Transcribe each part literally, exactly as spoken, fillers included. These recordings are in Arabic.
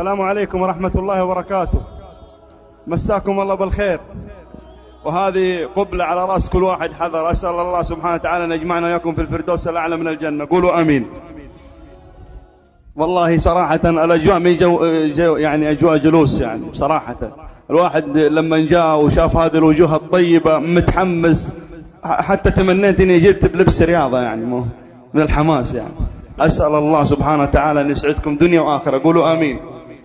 السلام عليكم ورحمة الله وبركاته. مساكم الله بالخير. وهذه قبلة على رأس كل واحد حذر. أسأل الله سبحانه وتعالى أن يجمعنا وياكم في الفردوس الأعلى من الجنة. قولوا آمين. والله صراحة الأجواء من جو, جو يعني أجواء جلوس، يعني صراحة الواحد لما جاء وشاف هذه الوجوه الطيبة متحمس، حتى تمنيت أني جبت بلبس رياضة يعني من الحماس. يعني أسأل الله سبحانه وتعالى أن يسعدكم دنيا وآخرة. قولوا آمين.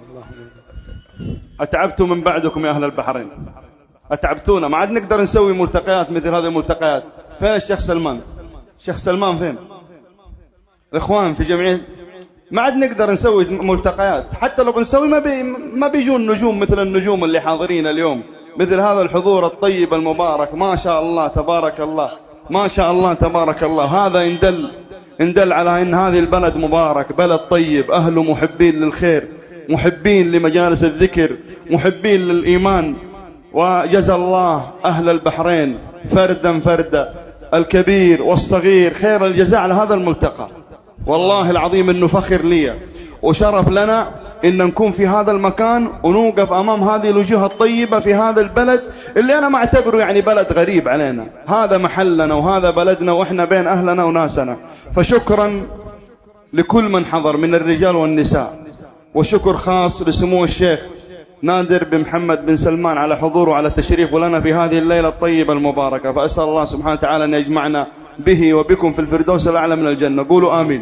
أتعبتوا من بعدكم يا أهل البحرين، أتعبتونا، ما عاد نقدر نسوي ملتقيات مثل هذه الملتقيات. فين الشيخ سلمان؟ الشيخ سلمان فين؟ الإخوان في جمعية، ما عاد نقدر نسوي ملتقيات. حتى لو بنسوي ما بي ما بيجون نجوم مثل النجوم اللي حاضرين اليوم، مثل هذا الحضور الطيب المبارك. ما شاء الله تبارك الله، ما شاء الله تبارك الله. هذا يندل يندل على أن هذه البلد مبارك، بلد طيب، أهله محبين للخير، محبين لمجالس الذكر، محبين للإيمان. وجزى الله أهل البحرين فردا فردا، الكبير والصغير، خير الجزاء على هذا الملتقى. والله العظيم إنه فخر لي وشرف لنا إن نكون في هذا المكان ونوقف أمام هذه الوجوه الطيبة في هذا البلد اللي أنا ما أعتبره يعني بلد غريب علينا. هذا محلنا وهذا بلدنا وإحنا بين أهلنا وناسنا. فشكرا لكل من حضر من الرجال والنساء، وشكر خاص لسمو الشيخ نادر بن محمد بن سلمان على حضوره وعلى تشريفه لنا في هذه الليلة الطيبة المباركة. فأسأل الله سبحانه وتعالى أن يجمعنا به وبكم في الفردوس الأعلى من الجنة. قولوا آمين.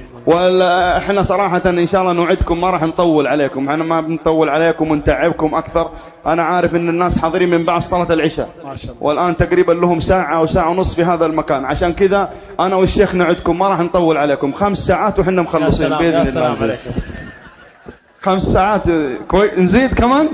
وإحنا صراحة إن شاء الله نوعدكم ما راح نطول عليكم، احنا ما بنطول عليكم ونتعبكم أكثر. أنا عارف إن الناس حاضرين من بعد صلاة العشاء، والآن تقريبا لهم ساعة أو ساعة ونصف في هذا المكان. عشان كذا أنا والشيخ نوعدكم ما راح نطول عليكم، خمس ساعات وإحنا مخلصين بإذن الله. خمس ساعات كويس، نزيد كمان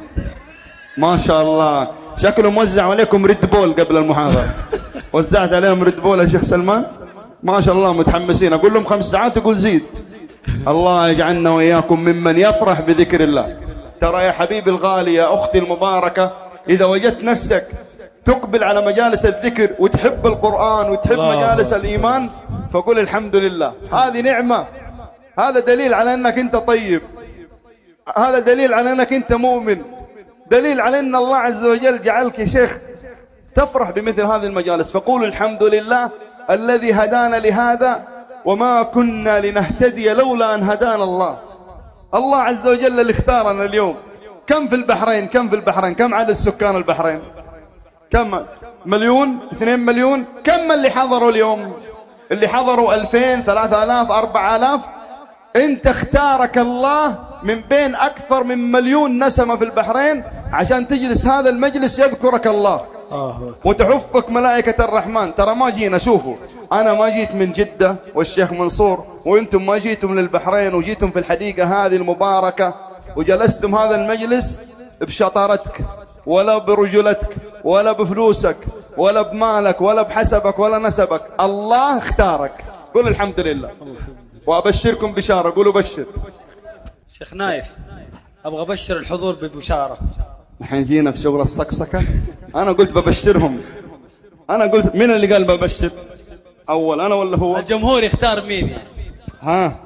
ما شاء الله. شكله موزع عليكم ريد بول قبل المحاضرة. وزعت عليهم ريد بول يا شيخ سلمان، ما شاء الله متحمسين. أقول لهم خمس ساعات يقول زيد. الله يجعلنا وإياكم ممن يفرح بذكر الله. ترى يا حبيبي الغالي، يا أختي المباركة، إذا وجدت نفسك تقبل على مجالس الذكر وتحب القرآن وتحب مجالس الإيمان، فقل الحمد لله. هذه نعمة، هذا دليل على أنك أنت طيب، هذا دليل على أنك أنت مؤمن، دليل على أن الله عز وجل جعلك يا شيخ تفرح بمثل هذه المجالس. فقولوا الحمد لله الذي هدانا لهذا وما كنا لنهتدي لولا أن هدانا الله. الله عز وجل اللي اختارنا اليوم. كم في البحرين؟ كم في البحرين؟ كم عدد سكان البحرين؟ كم؟ مليون؟ اثنين مليون؟ كم اللي حضروا اليوم؟ اللي حضروا ألفين، ثلاثة آلاف، أربعة آلاف. انت اختارك الله من بين أكثر من مليون نسمة في البحرين عشان تجلس هذا المجلس يذكرك الله وتحفك ملائكة الرحمن. ترى ما جينا، شوفوا، أنا ما جيت من جدة والشيخ منصور، وانتم ما جيتم للبحرين وجيتم في الحديقة هذه المباركة وجلستم هذا المجلس بشطارتك ولا برجلتك ولا بفلوسك ولا بمالك ولا بحسبك ولا نسبك. الله اختارك. قل الحمد لله. وأبشركم بشارة. قولوا بشر. شيخ نايف، أبغى أبشر الحضور ببشارة. نحن جينا في شغل الصقصقة. أنا قلت ببشرهم، أنا قلت مين اللي قال ببشر أول، أنا ولا هو؟ الجمهور يختار مين يعني. ها،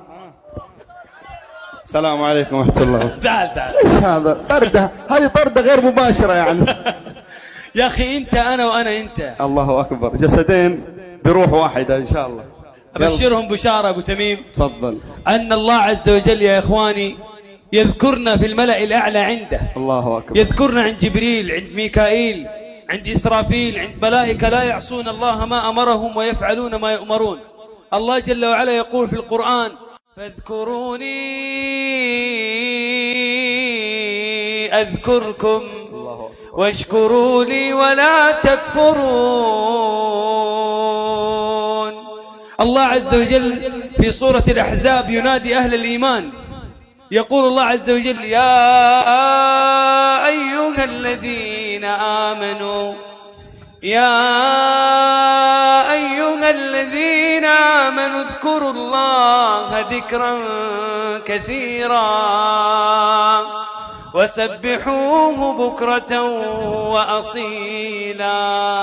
السلام عليكم ورحمة الله. تعال تعال. إيش هذا؟ طردة، هذه طردة غير مباشرة يعني. يا أخي أنت أنا وأنا أنت. الله أكبر، جسدين بروح واحدة إن شاء الله. أبشرهم بشارة أبو تميم. تفضل. أن الله عز وجل يا إخواني يذكرنا في الملأ الأعلى عنده. الله أكبر. يذكرنا عند جبريل، عند ميكائيل، عند إسرافيل، عند ملائكة لا يعصون الله ما أمرهم ويفعلون ما يؤمرون. الله جل وعلا يقول في القرآن: فاذكروني أذكركم واشكروا لي ولا تكفرون. الله عز وجل في سورة الأحزاب ينادي أهل الإيمان، يقول الله عز وجل: يا أيها الذين آمنوا يا أيها الذين آمنوا اذكروا الله ذكرا كثيرا وسبحوه بكرة وأصيلا.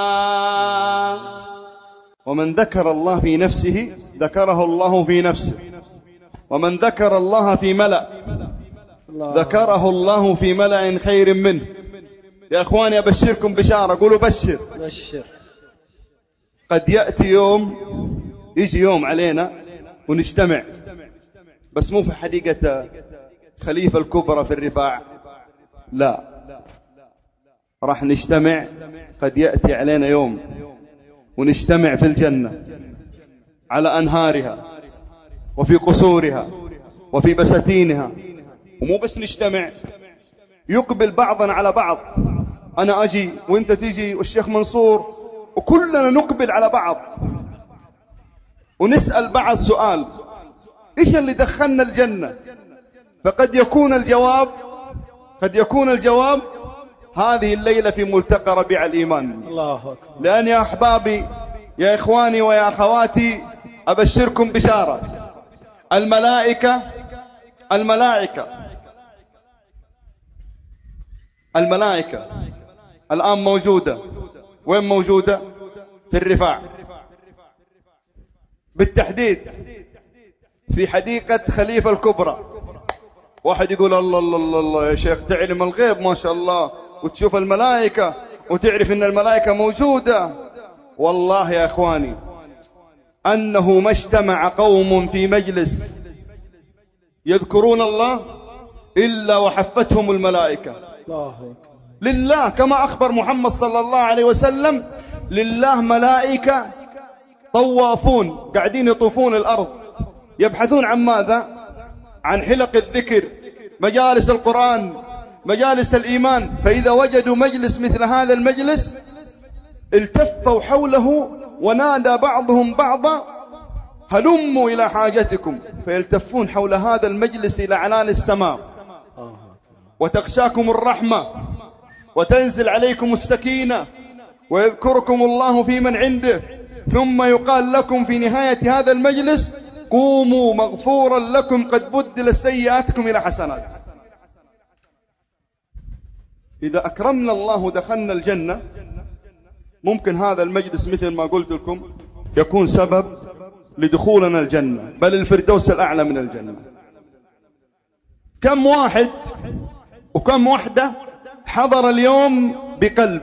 ومن ذكر الله في نفسه ذكره الله في نفسه، ومن ذكر الله في ملأ ذكره الله في ملأ خير منه. يا أخواني أبشركم بشارة، قولوا بشر. بشر. قد يأتي يوم، يجي يوم علينا ونجتمع، بس مو في حديقة خليفة الكبرى في الرفاع، لا، راح نجتمع. قد يأتي علينا يوم ونجتمع في الجنة على أنهارها وفي قصورها وفي بساتينها. ومو بس نجتمع، يقبل بعضنا على بعض. أنا أجي وإنت تيجي والشيخ منصور، وكلنا نقبل على بعض ونسأل بعض سؤال: إيش اللي دخلنا الجنة؟ فقد يكون الجواب قد يكون الجواب هذه الليلة في ملتقى ربيع الإيمان. الله أكبر. لأن يا أحبابي، يا إخواني ويا أخواتي، أبشركم بشارة: الملائكة الملائكة الملائكة الآن موجودة. وين موجودة؟ في الرفاع، بالتحديد في حديقة خليفة الكبرى. واحد يقول: الله الله الله, الله يا شيخ، تعلم الغيب ما شاء الله، وتشوف الملائكة وتعرف إن الملائكة موجودة. والله يا إخواني أنه ما اجتمع قوم في مجلس يذكرون الله إلا وحفتهم الملائكة. لله، كما أخبر محمد صلى الله عليه وسلم: لله ملائكة طوافون قاعدين يطوفون الأرض، يبحثون عن ماذا؟ عن حلق الذكر، مجالس القرآن، مجالس الإيمان. فإذا وجدوا مجلس مثل هذا المجلس التفوا حوله ونادى بعضهم بعضا: هلموا إلى حاجتكم. فيلتفون حول هذا المجلس إلى عنان السماء، وتغشاكم الرحمة وتنزل عليكم السكينة ويذكركم الله في من عنده. ثم يقال لكم في نهاية هذا المجلس: قوموا مغفورا لكم قد بدل سيئاتكم إلى حسنات. إذا أكرمنا الله دخلنا الجنة. ممكن هذا المجلس مثل ما قلت لكم يكون سبب لدخولنا الجنة، بل الفردوس الأعلى من الجنة. كم واحد وكم وحدة حضر اليوم بقلب،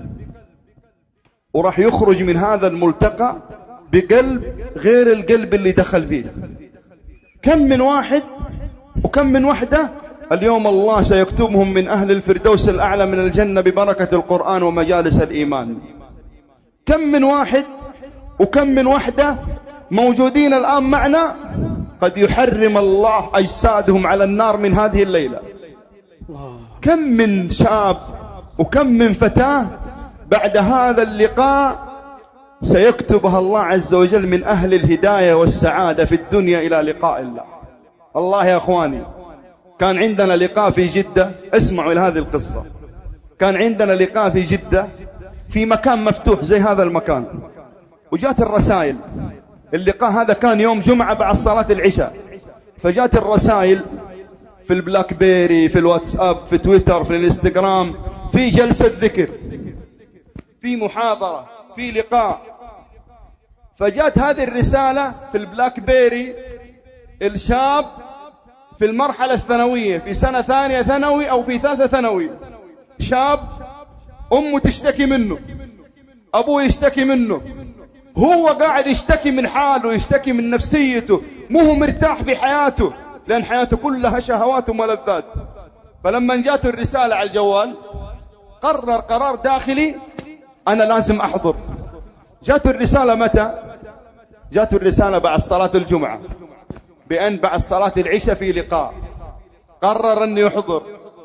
وراح يخرج من هذا الملتقى بقلب غير القلب اللي دخل فيه. كم من واحد وكم من وحدة اليوم الله سيكتبهم من أهل الفردوس الأعلى من الجنة ببركة القرآن ومجالس الإيمان. كم من واحد وكم من وحدة موجودين الآن معنا قد يحرم الله أجسادهم على النار من هذه الليلة. كم من شاب وكم من فتاة بعد هذا اللقاء سيكتبها الله عز وجل من أهل الهداية والسعادة في الدنيا إلى لقاء الله. والله يا أخواني كان عندنا لقاء في جدة، اسمعوا إلى هذه القصة. كان عندنا لقاء في جدة في مكان مفتوح زي هذا المكان، وجات الرسائل. اللقاء هذا كان يوم جمعة بعد صلاة العشاء، فجات الرسائل في البلاك بيري، في الواتساب، في تويتر، في الانستغرام: في جلسة ذكر، في محاضرة، في لقاء. فجات هذه الرسالة في البلاك بيري: الشاب في المرحلة الثانوية في سنة ثانية ثانوي أو في ثالثة ثانوي، شاب أمه تشتكي منه، أبوه يشتكي منه، هو قاعد يشتكي من حاله، يشتكي من نفسيته، مو هو مرتاح بحياته، لأن حياته كلها شهوات وملذات. فلما جاته الرسالة على الجوال قرر قرار داخلي: أنا لازم أحضر. جاته الرسالة متى؟ جاته الرسالة بعد صلاة الجمعة، بأن بعد صلاة العشاء في لقاء. قرر أن يحضر.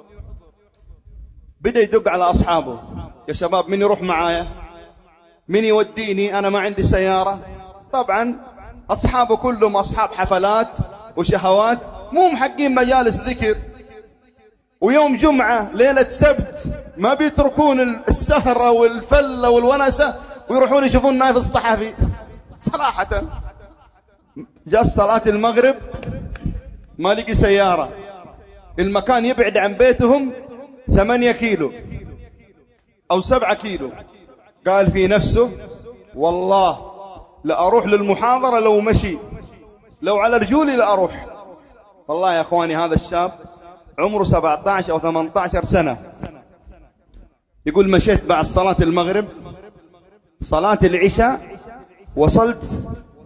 بدأ يدق على أصحابه: يا شباب من يروح معايا؟ من يوديني؟ أنا ما عندي سيارة. طبعا أصحابه كلهم أصحاب حفلات وشهوات، مو محقين مجالس ذكر. ويوم جمعة ليلة سبت ما بيتركون السهرة والفلة والونسة ويروحون يشوفون نايف الصحفي صراحة. جاء صلاة المغرب ما لقي سيارة، المكان يبعد عن بيتهم ثمانية كيلو أو سبعة كيلو. قال في نفسه: والله لأروح للمحاضرة لو مشي، لو على رجولي لأروح. والله يا أخواني هذا الشاب عمره سبعة عشر أو ثمانية عشر سنة، يقول مشيت بعد صلاة المغرب صلاة العشاء، وصلت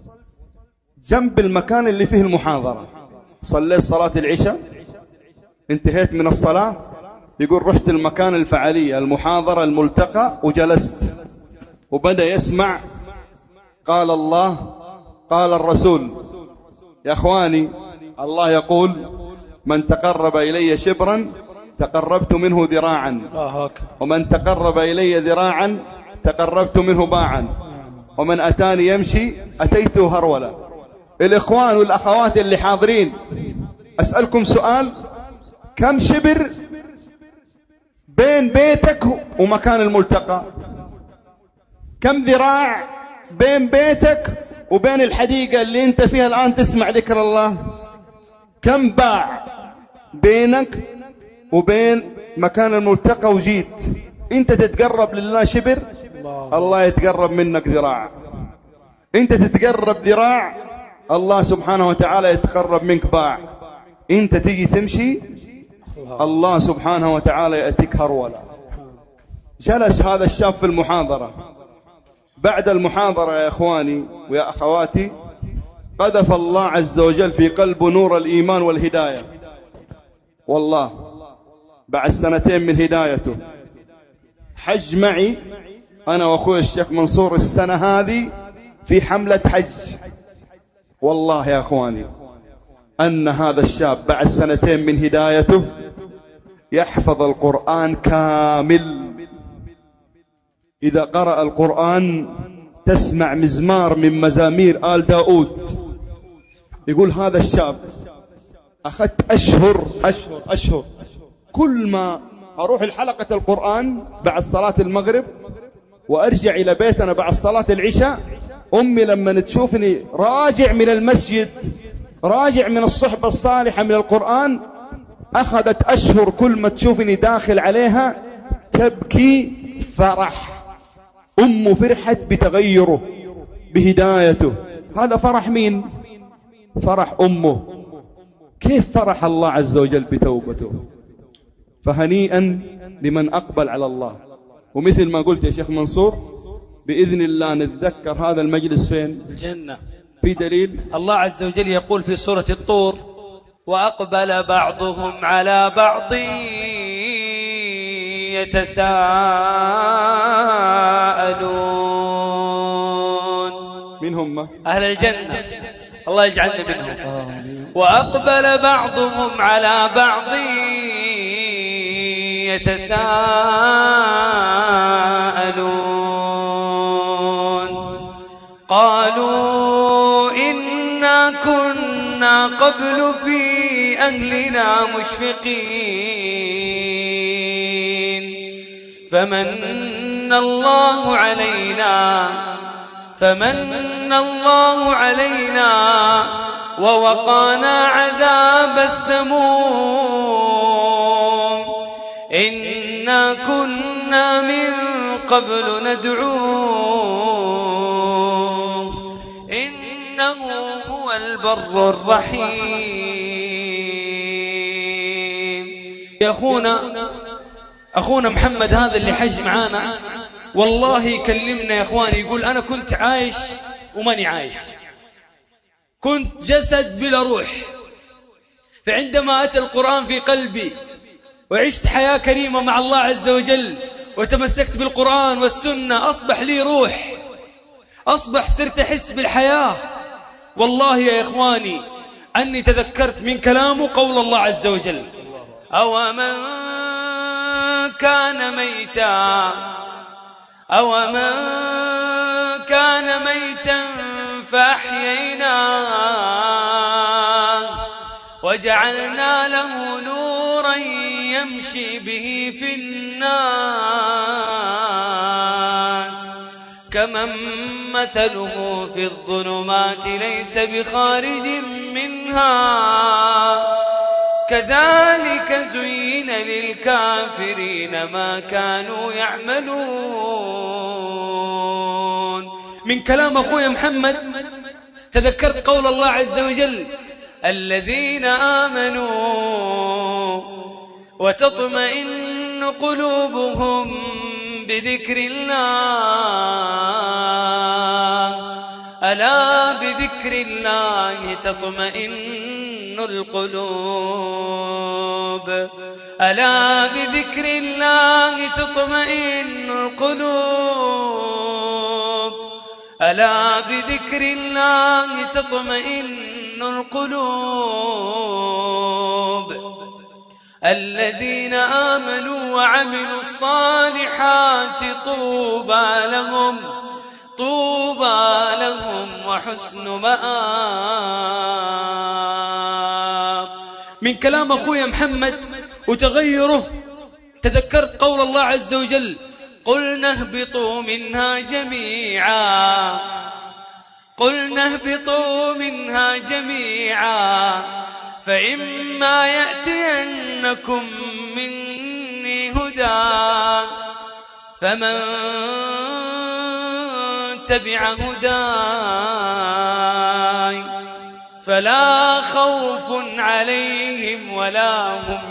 جنب المكان اللي فيه المحاضرة، صليت صلاة العشاء انتهيت من الصلاة، يقول رحت المكان الفعالية المحاضرة الملتقى وجلست، وبدأ يسمع قال الله قال الرسول. يا أخواني، الله يقول من تقرب إلي شبرا تقربت منه ذراعا، ومن تقرب إلي ذراعا تقربت منه باعا، ومن أتاني يمشي أتيته هرولا. الإخوان والأخوات اللي حاضرين، أسألكم سؤال، كم شبر بين بيتك ومكان الملتقى؟ كم ذراع بين بيتك وبين الحديقة اللي انت فيها الآن تسمع ذكر الله؟ كم باع بينك وبين مكان الملتقى وجيت؟ انت تتقرب لله شبر، الله يتقرب منك ذراع. انت تتقرب ذراع، الله سبحانه وتعالى يتقرب منك باع. انت تيجي تمشي، الله سبحانه وتعالى يأتيك هرولا. جلس هذا الشاب في المحاضرة، بعد المحاضرة يا إخواني ويا أخواتي قذف الله عز وجل في قلبه نور الإيمان والهداية. والله بعد سنتين من هدايته حج معي أنا وأخوي الشيخ منصور السنة هذه في حملة حج. والله يا أخواني أن هذا الشاب بعد سنتين من هدايته يحفظ القرآن كامل. إذا قرأ القرآن تسمع مزمار من مزامير آل داود. يقول هذا الشاب أخذت أشهر أشهر أشهر كل ما أروح الحلقة القرآن بعد صلاة المغرب وأرجع إلى بيتنا بعد صلاة العشاء، أمي لما تشوفني راجع من المسجد راجع من الصحبة الصالحة من القرآن، أخذت أشهر كل ما تشوفني داخل عليها تبكي فرح. أمه فرحت بتغيره بهدايته. هذا فرح مين؟ فرح أمه. كيف فرح الله عز وجل بتوبته؟ فهنيئا لمن أقبل على الله. ومثل ما قلت يا شيخ منصور، بإذن الله نتذكر هذا المجلس فين؟ الجنة. في دليل الله عز وجل يقول في سورة الطور: وأقبل بعضهم على بعض يتساءلون. من هم؟ أهل الجنة، الله يجعلنا منهم. وأقبل بعضهم على بعض يتساءلون قالوا إنا كنا قبل في أهلنا مشفقين فمن الله علينا فمن الله علينا ووقانا عذاب السموم إنا كنا من قبل ندعوه إنه هو البر الرحيم. يا أخونا أخونا محمد هذا اللي حج معانا والله يكلمنا يا أخواني، يقول أنا كنت عايش وماني عايش، كنت جسد بلا روح، فعندما أتى القرآن في قلبي وعشت حياة كريمة مع الله عز وجل وتمسكت بالقرآن والسنة أصبح لي روح، أصبح صرت أحس بالحياة. والله يا إخواني أني تذكرت من كلامه قول الله عز وجل: أو من كان ميتا أو من كان ميتا فأحييناه وجعلنا له نورا يمشي به في الناس كمن مثله في الظلمات ليس بخارج منها كذلك زين للكافرين ما كانوا يعملون. من كلام أخوي محمد تذكرت قول الله عز وجل: الذين آمنوا وتطمئن قلوبهم بذكر الله. ألا بذكر الله تطمئن القلوب. ألا بذكر الله تطمئن القلوب. ألا بذكر الله تطمئن القلوب. الذين آمنوا وعملوا الصالحات طوبى لهم طوبى لهم وحسن مآب. من كلام أخويا محمد وتغيره تذكرت قول الله عز وجل: قلنا اهبطوا منها جميعا قلنا اهبطوا منها جميعا فإما يأتينكم مني هدى فمن تبع هداي فلا خوف عليهم ولا هم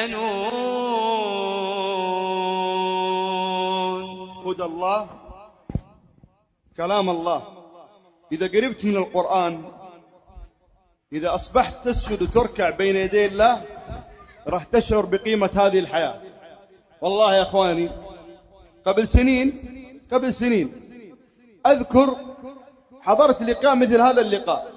يحزنون. هدى الله كلام الله. إذا قربت من القرآن، إذا أصبحت تسجد وتركع بين يدي الله، راح تشعر بقيمة هذه الحياة. والله يا أخواني، قبل سنين قبل سنين أذكر حضرت لقاء مثل هذا اللقاء،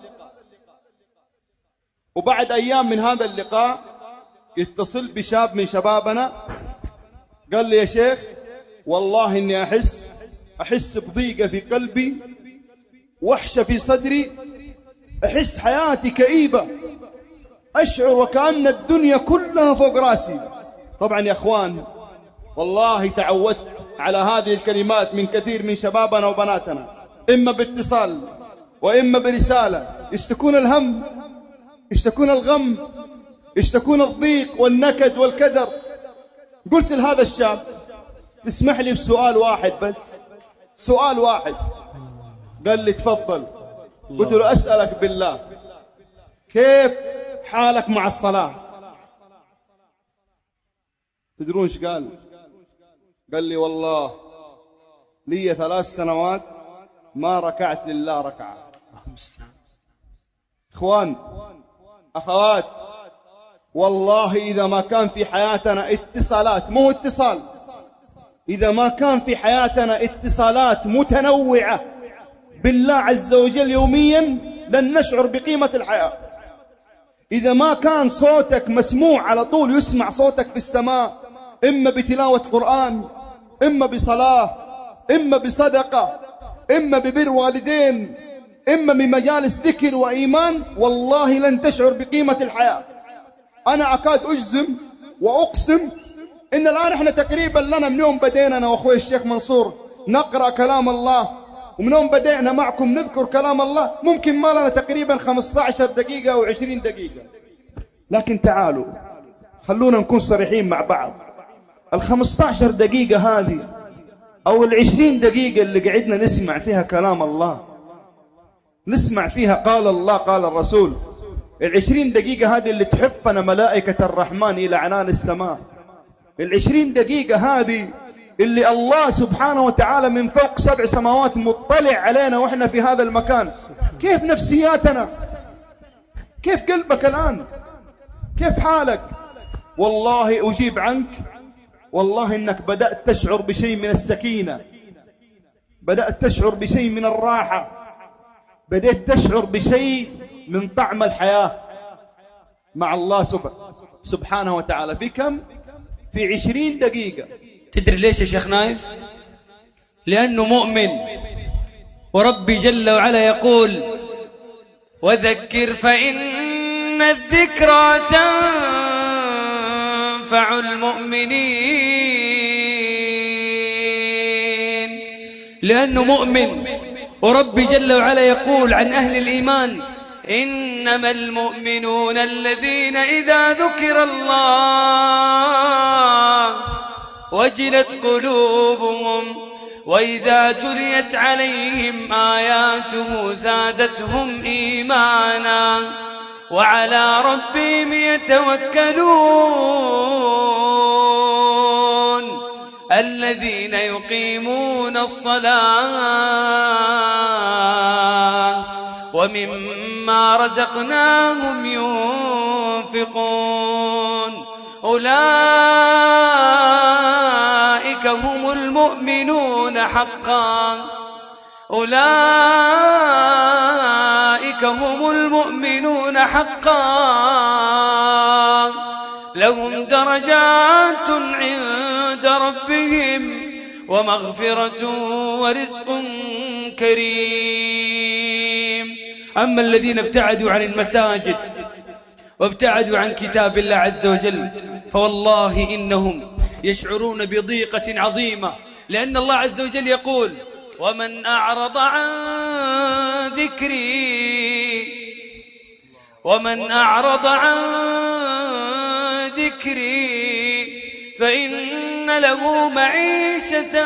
وبعد أيام من هذا اللقاء يتصل بشاب من شبابنا قال لي: يا شيخ والله إني أحس أحس بضيقة في قلبي، وحشة في صدري، أحس حياتي كئيبة، أشعر وكأن الدنيا كلها فوق راسي. طبعا يا أخوان، والله تعودت على هذه الكلمات من كثير من شبابنا وبناتنا، إما باتصال وإما برسالة، يشتكون الهم، يشتكون الغم، يشتكون الضيق والنكد والكدر. قلت لهذا الشاب: تسمح لي بسؤال واحد بس، سؤال واحد. قال لي: تفضل. قلت له: أسألك بالله، كيف حالك مع الصلاة؟ تدرون ايش قال؟ قال لي: والله لي ثلاث سنوات ما ركعت لله ركعة. اخوان اخوات، والله إذا ما كان في حياتنا اتصالات، مو اتصال، إذا ما كان في حياتنا اتصالات متنوعة بالله عز وجل يوميا، لن نشعر بقيمة الحياة. إذا ما كان صوتك مسموع على طول، يسمع صوتك في السماء، إما بتلاوة قرآن، إما بصلاة، إما بصدقة، إما ببر والدين، إما بمجالس ذكر وإيمان، والله لن تشعر بقيمة الحياة. أنا أكاد أجزم وأقسم إن الآن إحنا تقريبا لنا من يوم بدينا أنا وأخوي الشيخ منصور نقرأ كلام الله، ومن يوم بدأنا معكم نذكر كلام الله، ممكن ما لنا تقريبا خمسة عشر دقيقة أو عشرين دقيقة. لكن تعالوا خلونا نكون صريحين مع بعض، الخمسة عشر دقيقة هذه أو العشرين دقيقة اللي قعدنا نسمع فيها كلام الله، نسمع فيها قال الله قال الرسول، العشرين دقيقة هذه اللي تحفنا ملائكة الرحمن إلى عنان السماء، العشرين دقيقة هذه اللي الله سبحانه وتعالى من فوق سبع سماوات مطلع علينا وإحنا في هذا المكان. كيف نفسياتنا؟ كيف قلبك الآن؟ كيف حالك؟ والله أجيب عنك، والله إنك بدأت تشعر بشيء من السكينة، بدأت تشعر بشيء من الراحة، بدأت تشعر بشيء من طعم الحياة مع الله سبحانه وتعالى. في كم؟ في عشرين دقيقة. تدري ليش يا شيخ نايف؟ لأنه مؤمن، وربي جل وعلا يقول: وذكر فإن الذكرى تنفع المؤمنين. لأنه مؤمن، وربي جل وعلا يقول عن أهل الإيمان: إنما المؤمنون الذين إذا ذكر الله وجلت قلوبهم وإذا تليت عليهم آياته زادتهم إيمانا وعلى ربهم يتوكلون الذين يقيمون الصلاة ومما رزقناهم ينفقون أولئك هم المؤمنون حقا أولئك هم المؤمنون حقا لهم درجات عند ربهم ومغفرة ورزق كريم. أما الذين ابتعدوا عن المساجد وابتعدوا عن كتاب الله عز وجل فوالله إنهم يشعرون بضيقة عظيمة، لأن الله عز وجل يقول ومن أعرض عن ذكري ومن أعرض عن ذكري فإن له معيشة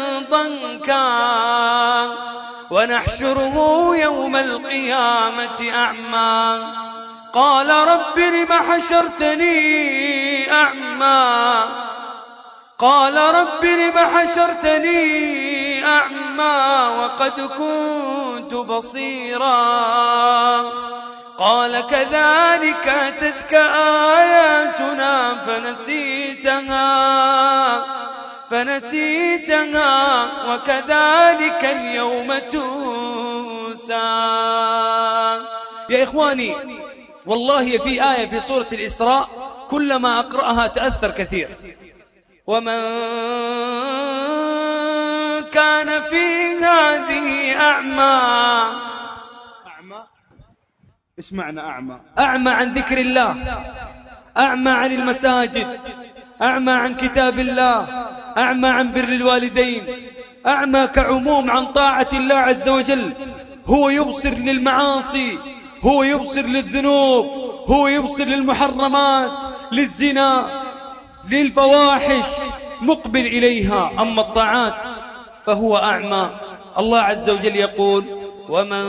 ضنكا ونحشره يوم القيامة أعمى قال رب لم حشرتني أعمى قال رب لم حشرتني أعمى وقد كنت بصيرا قال كذلك أتتك آياتنا فنسيتها فنسيتها وكذلك اليوم تنسى. يا إخواني والله في آية في سورة الإسراء كلما أقرأها تأثر كثير. ومن كان في هذه أعمى أعمى إيش معنى أعمى؟ أعمى عن ذكر الله، أعمى عن المساجد، أعمى عن كتاب الله، أعمى عن بر الوالدين، أعمى كعموم عن طاعة الله عز وجل. هو يبصر للمعاصي، هو يبصر للذنوب، هو يبصر للمحرمات، للزنا، للفواحش، مقبل إليها. أما الطاعات فهو أعمى. الله عز وجل يقول ومن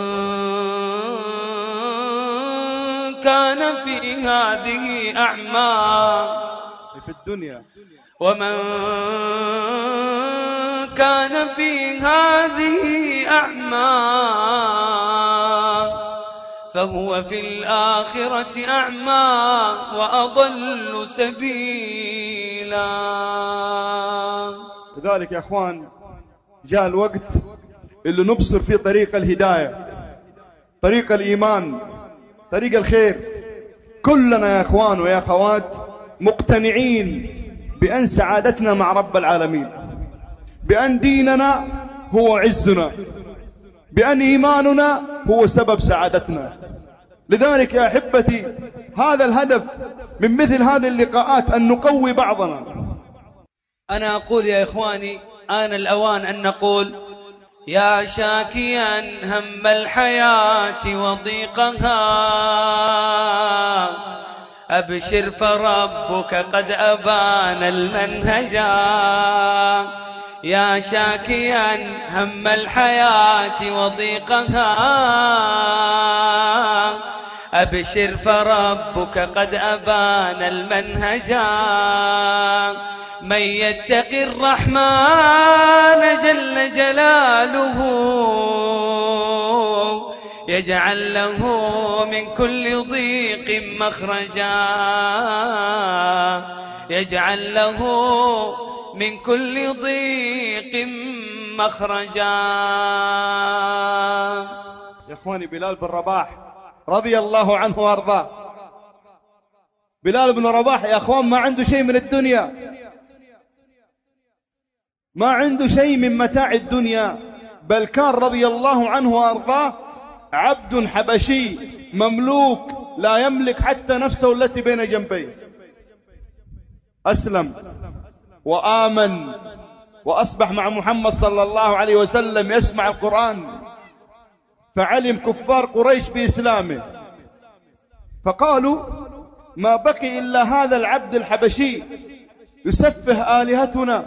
كان في هذه أعمى في الدنيا ومن كان في هذه أعمى فهو في الآخرة أعمى وأضل سبيلا. لذلك يا أخوان جاء الوقت اللي نبصر في طريق الهداية، طريق الإيمان، طريق الخير. كلنا يا أخوان ويا أخوات مقتنعين بأن سعادتنا مع رب العالمين، بأن ديننا هو عزنا، بأن إيماننا هو سبب سعادتنا. لذلك يا أحبتي هذا الهدف من مثل هذه اللقاءات أن نقوي بعضنا. أنا أقول يا إخواني آن الأوان أن نقول يا شاكيا هم الحياة وضيقها أبشر فربك قد أبان المنهجا. يا شاكيا هم الحياة وضيقها أبشر فربك قد أبان المنهجا. من يتق الرحمن جل جلاله يجعل له من كل ضيق مخرجا يجعل له من كل ضيق مخرجا. يا اخواني بلال بن رباح رضي الله عنه وارضاه، بلال بن رباح يا اخوان ما عنده شيء من الدنيا، ما عنده شيء من متاع الدنيا، بل كان رضي الله عنه وارضاه عبد حبشي مملوك لا يملك حتى نفسه التي بين جنبيه. أسلم وآمن وأصبح مع محمد صلى الله عليه وسلم يسمع القرآن، فعلم كفار قريش بإسلامه، فقالوا ما بقي إلا هذا العبد الحبشي يسفه آلهتنا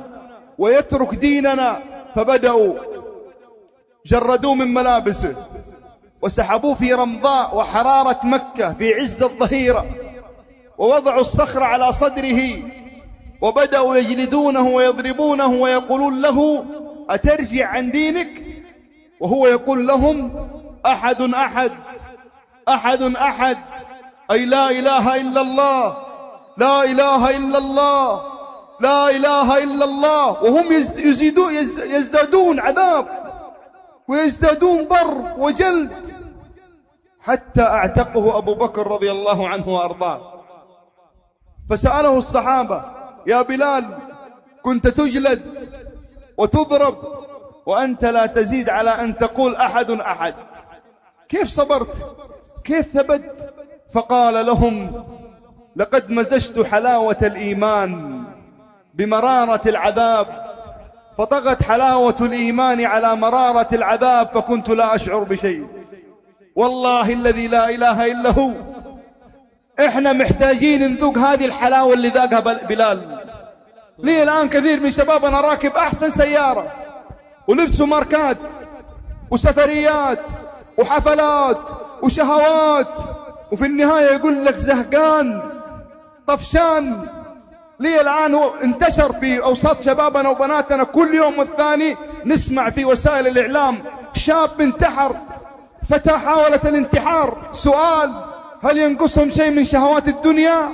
ويترك ديننا. فبدأوا جردوه من ملابسه وسحبوه في رمضاء وحرارة مكة في عز الظهيرة، ووضعوا الصخر على صدره وبدأوا يجلدونه ويضربونه ويقولون له أترجع عن دينك؟ وهو يقول لهم أحد أحد أحد أحد، أي لا إله إلا الله، لا إله إلا الله، لا إله إلا الله. وهم يزيدون يزدادون عذاب ويزدادون ضرب وجلد، حتى اعتقه أبو بكر رضي الله عنه وأرضاه. فسأله الصحابة: يا بلال، كنت تجلد وتضرب وأنت لا تزيد على أن تقول أحد أحد، كيف صبرت؟ كيف ثبت؟ فقال لهم: لقد مزجت حلاوة الإيمان بمرارة العذاب، فطغت حلاوة الإيمان على مرارة العذاب، فكنت لا أشعر بشيء. والله الذي لا إله إلا هو، إحنا محتاجين نذوق هذه الحلاوة اللي ذاقها بلال. ليه الآن كثير من شبابنا راكب أحسن سيارة ولبسوا ماركات وسفريات وحفلات وشهوات، وفي النهاية يقول لك زهقان طفشان. ليه الآن انتشر في أوساط شبابنا وبناتنا كل يوم والثاني نسمع في وسائل الإعلام شاب انتحر، فتاة حاولت الانتحار. سؤال: هل ينقصهم شيء من شهوات الدنيا؟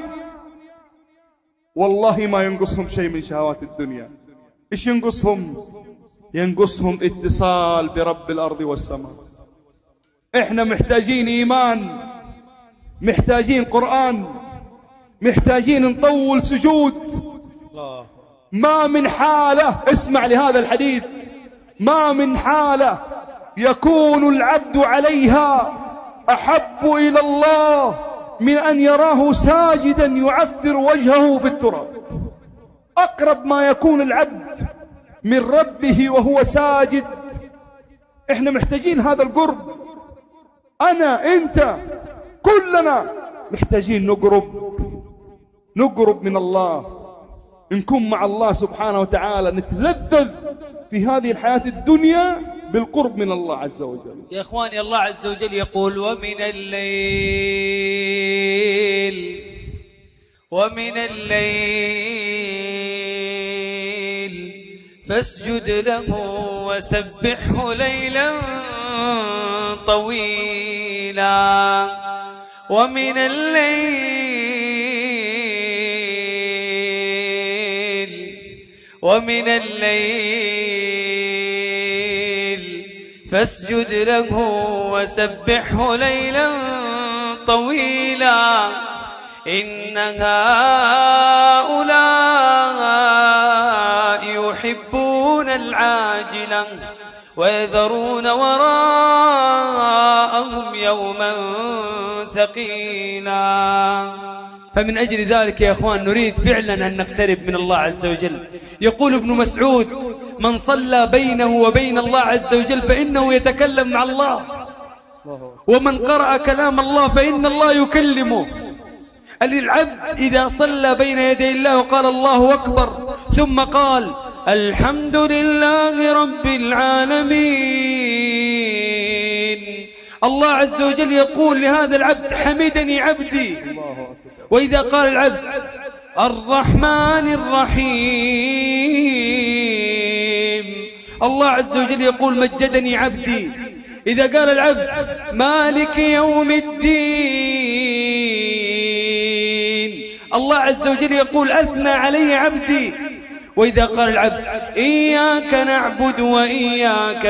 والله ما ينقصهم شيء من شهوات الدنيا. إيش ينقصهم؟ ينقصهم اتصال برب الأرض والسماء. إحنا محتاجين إيمان، محتاجين قرآن، محتاجين نطول سجود. ما من حالة، اسمع لهذا الحديث، ما من حالة يكون العبد عليها أحب إلى الله من أن يراه ساجدا يعفر وجهه في التراب. أقرب ما يكون العبد من ربه وهو ساجد. إحنا محتاجين هذا القرب، أنا أنت كلنا محتاجين نقرب نقرب من الله، نكون مع الله سبحانه وتعالى، نتلذذ في هذه الحياة الدنيا بالقرب من الله عز وجل. يا إخواني، الله عز وجل يقول: ومن الليل ومن الليل فاسجد له وسبحه ليلا طويلا. ومن الليل ومن الليل فاسجد له وسبحه ليلا طويلا. إن هؤلاء يحبون العاجلة ويذرون وراءهم يوما ثقيلا. فمن أجل ذلك يا أخوان نريد فعلا أن نقترب من الله عز وجل. يقول ابن مسعود: من صلى بينه وبين الله عز وجل فإنه يتكلم مع الله، ومن قرأ كلام الله فإن الله يكلمه. العبد إذا صلى بين يدي الله وقال الله أكبر ثم قال الحمد لله رب العالمين، الله عز وجل يقول لهذا العبد: حمدني عبدي. وإذا قال العبد الرحمن الرحيم، الله عز وجل يقول: مجدني عبدي. إذا قال العبد مالك يوم الدين، الله عز وجل يقول: أثنى علي عبدي. وإذا قال العبد إياك نعبد وإياك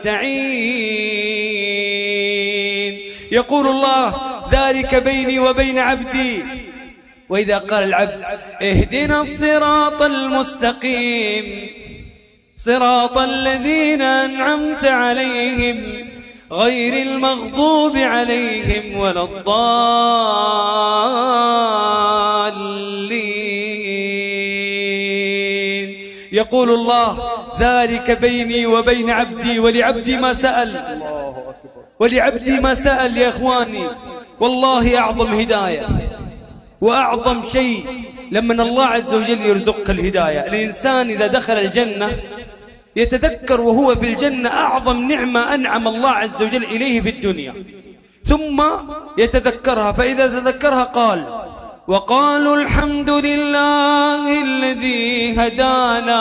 نستعين، يقول الله: ذلك بيني وبين عبدي. وإذا قال العبد اهدنا الصراط المستقيم صراط الذين أنعمت عليهم غير المغضوب عليهم ولا الضالين، يقول الله: ذلك بيني وبين عبدي ولعبدي ما سأل. ولعبدي ما سأل يا إخواني. والله أعظم هداية وأعظم شيء لما الله عز وجل يرزقك الهداية. الإنسان إذا دخل الجنة يتذكر وهو في الجنة أعظم نعمة أنعم الله عز وجل إليه في الدنيا، ثم يتذكرها، فإذا تذكرها قال: وقالوا الحمد لله الذي هدانا.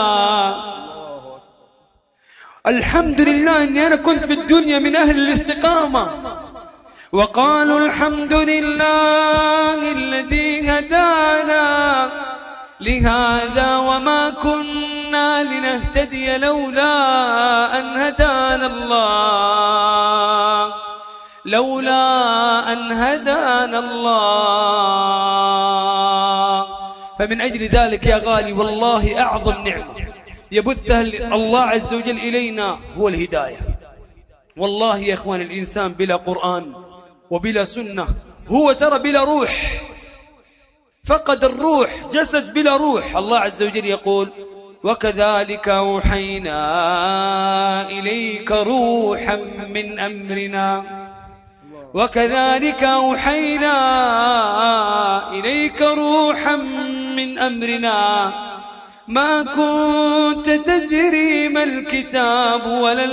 الحمد لله أني أنا كنت في الدنيا من أهل الاستقامة. وقالوا الحمد لله الذي هدانا لهذا وما كنا لنهتدي لولا أن هدانا الله لولا أن هدانا الله. فمن أجل ذلك يا غالي والله أعظم نعمة يبثها الله عز وجل إلينا هو الهداية. والله يا إخوان الإنسان بلا قرآن وبلا سنة هو ترى بلا روح، فقد الروح، جسد بلا روح. الله عز وجل يقول: وكذلك أوحينا إليك روحا من أمرنا وكذلك أوحينا إليك روحا من أمرنا ما كنت تدري ما الكتاب ولا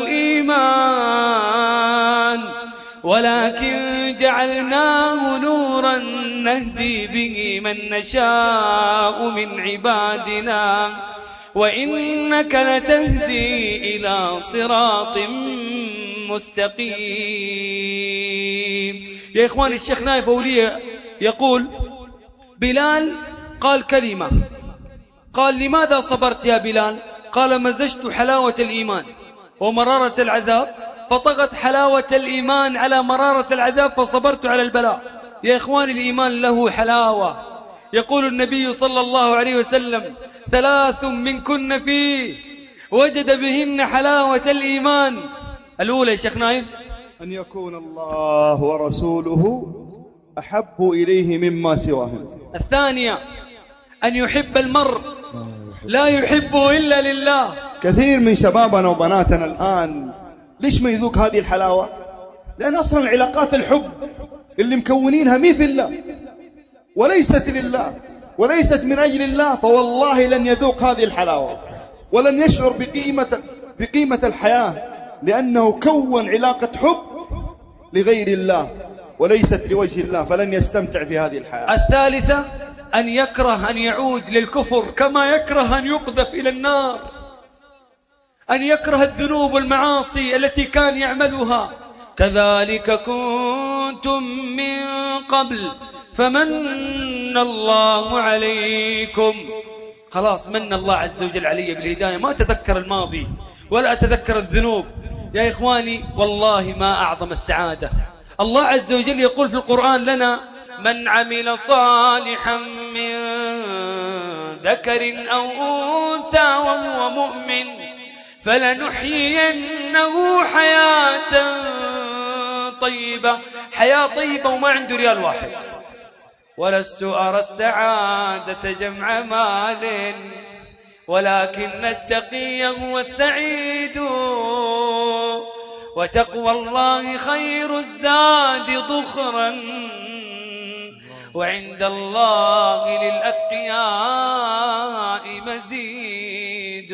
الإيمان ولكن جعلناه نورا نهدي به من نشاء من عبادنا وإنك لتهدي إلى صراط مستقيم. يا إخواني الشيخ نايف أولية يقول: بلال قال كلمة، قال: لماذا صبرت يا بلال؟ قال: مزجت حلاوة الإيمان ومرارة العذاب فطغت حلاوة الإيمان على مرارة العذاب فصبرت على البلاء. يا إخوان الإيمان له حلاوة. يقول النبي صلى الله عليه وسلم: ثلاث من كن فيه وجد بهن حلاوة الإيمان. الأولى يا شيخ نايف: أن يكون الله ورسوله أحب إليه مما سواهم. الثانية: أن يحب المرء لا يحبه إلا لله. كثير من شبابنا وبناتنا الآن ليش ما يذوق هذه الحلاوة؟ لأن أصلا علاقات الحب اللي مكونينها مي في الله وليست لله وليست من أجل الله، فوالله لن يذوق هذه الحلاوة ولن يشعر بقيمة, بقيمة الحياة، لأنه كون علاقة حب لغير الله وليست لوجه الله، فلن يستمتع في هذه الحياة. الثالثة: أن يكره أن يعود للكفر كما يكره أن يقذف إلى النار، أن يكره الذنوب والمعاصي التي كان يعملها. كذلك كنتم من قبل فمن الله عليكم. خلاص من الله عز وجل علي بالهداية، ما أتذكر الماضي ولا أتذكر الذنوب. يا إخواني والله ما أعظم السعادة. الله عز وجل يقول في القرآن لنا: من عمل صالحا من ذكر أو أنثى وهو مؤمن فلنحيينه حياة طيبة. حياة طيبة وما عنده ريال واحد. ولست أرى السعادة جمع مال ولكن التقي هو السعيد وتقوى الله خير الزاد ذخرا وعند الله للأتقياء مزيد.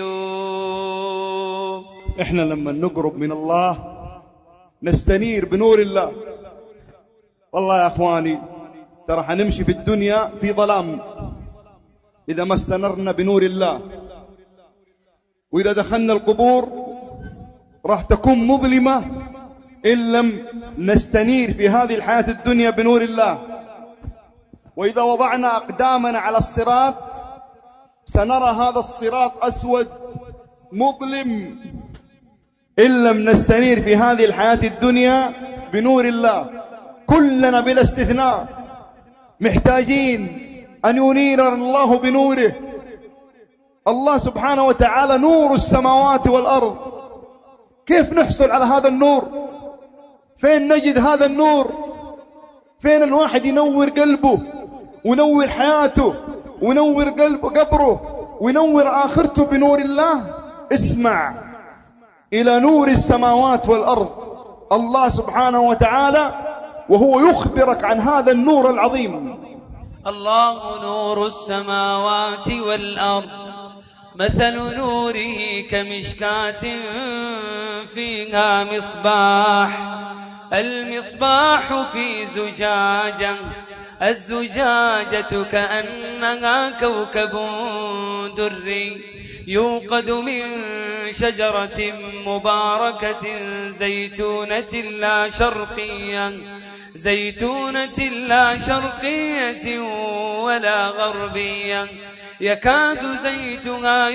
إحنا لما نقرب من الله نستنير بنور الله. والله يا أخواني ترى حنمشي في الدنيا في ظلام إذا ما استنرنا بنور الله، وإذا دخلنا القبور راح تكون مظلمة إن لم نستنير في هذه الحياة الدنيا بنور الله. وإذا وضعنا أقدامنا على الصراط سنرى هذا الصراط أسود مظلم إن لم نستنير في هذه الحياة الدنيا بنور الله. كلنا بلا استثناء محتاجين أن ينير الله بنوره. الله سبحانه وتعالى نور السماوات والأرض. كيف نحصل على هذا النور؟ فين نجد هذا النور؟ فين الواحد ينور قلبه ونور حياته ونور قلبه قبره ونور آخرته بنور الله؟ اسمع إلى نور السماوات والأرض الله سبحانه وتعالى وهو يخبرك عن هذا النور العظيم. الله نور السماوات والأرض مثل نوره كمشكاة فيها مصباح، المصباح في زجاجة، الزجاجة كأنها كوكب دري يوقد من شجرة مباركة زيتونة لا شرقية زيتونة لا شرقية ولا غربية يكاد زيتها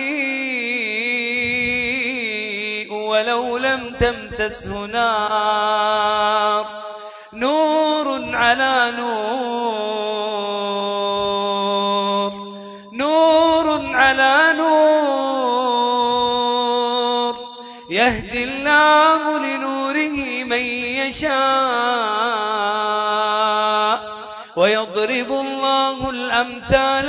يضيء ولو لم تمسسه نار، نور على نور، نور على نور، يهدي الله لنوره من يشاء ويضرب الله الأمثال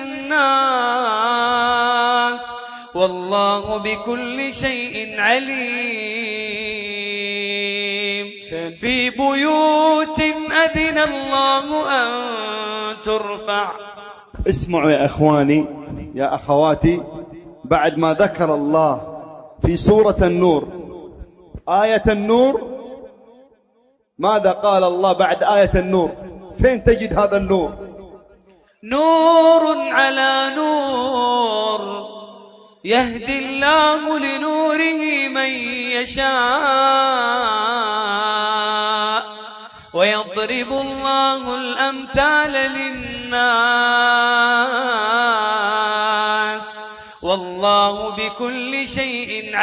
للناس والله بكل شيء عليم. في بيوت أذن الله أن ترفع. اسمعوا يا أخواني يا أخواتي، بعد ما ذكر الله في سورة النور آية النور، ماذا قال الله بعد آية النور؟ فين تجد هذا النور؟ نور على نور، يهدي الله لنوره من يشاء ويضرب الله الأمثال للناس والله بكل شيء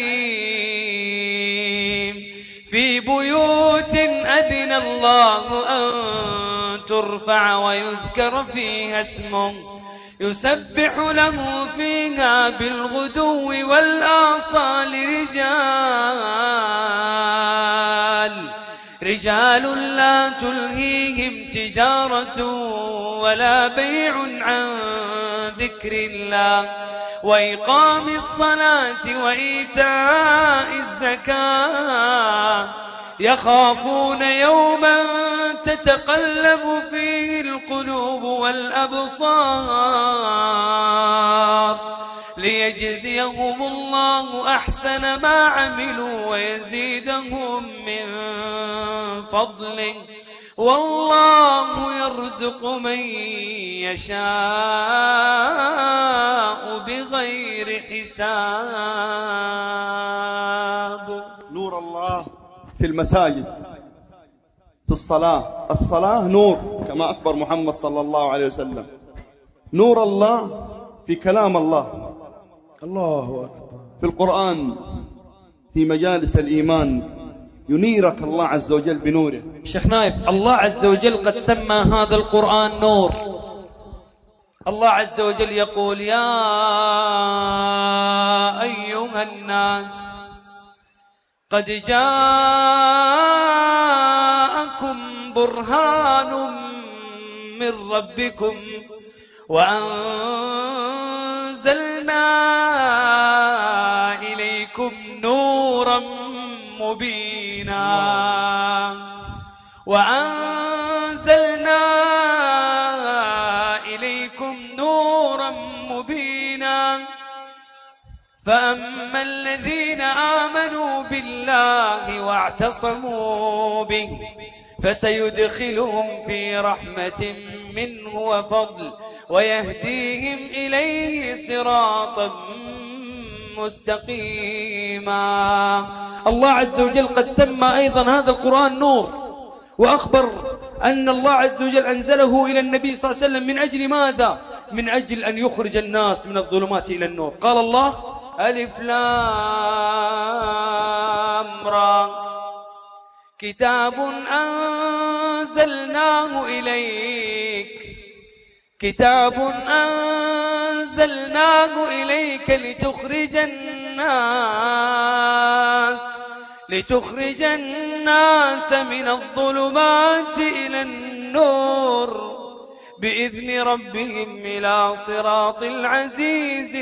عليم. في بيوت أذن الله أن ترفع ويذكر فيها اسمه يسبح له فيها بالغدو والآصال رجال رجال لا تلهيهم تجارة ولا بيع عن ذكر الله وإقام الصلاة وإيتاء الزكاة يخافون يوما تتقلب فيه القلوب والأبصار ليجزيهم الله أحسن ما عملوا ويزيدهم من فضله والله يرزق من يشاء بغير حساب. نور الله في المساجد، في الصلاة، الصلاة نور كما أخبر محمد صلى الله عليه وسلم. نور الله في كلام الله، الله أكبر، في القرآن، في مجالس الإيمان ينيرك الله عز وجل بنوره. شيخ نايف، الله عز وجل قد سمى هذا القرآن نور. الله عز وجل يقول يا أيها الناس قد جاءكم برهان من ربكم وأنزلنا إليكم نورا مبينا وأنزلنا إليكم نورا مبينا فأما الذين آمنوا بالله واعتصموا به فسيدخلهم في رحمة منه وفضل ويهديهم إليه صراطا مستقيما. الله عز وجل قد سمى أيضا هذا القرآن نور، وأخبر أن الله عز وجل أنزله إلى النبي صلى الله عليه وسلم من أجل ماذا؟ من أجل أن يخرج الناس من الظلمات إلى النور. قال الله ألف لام را كتاب أنزلناه إليك كتاب أنزلناه إليك لتخرج الناس لتخرج الناس من الظلمات إلى النور بإذن ربهم إلى صراط العزيز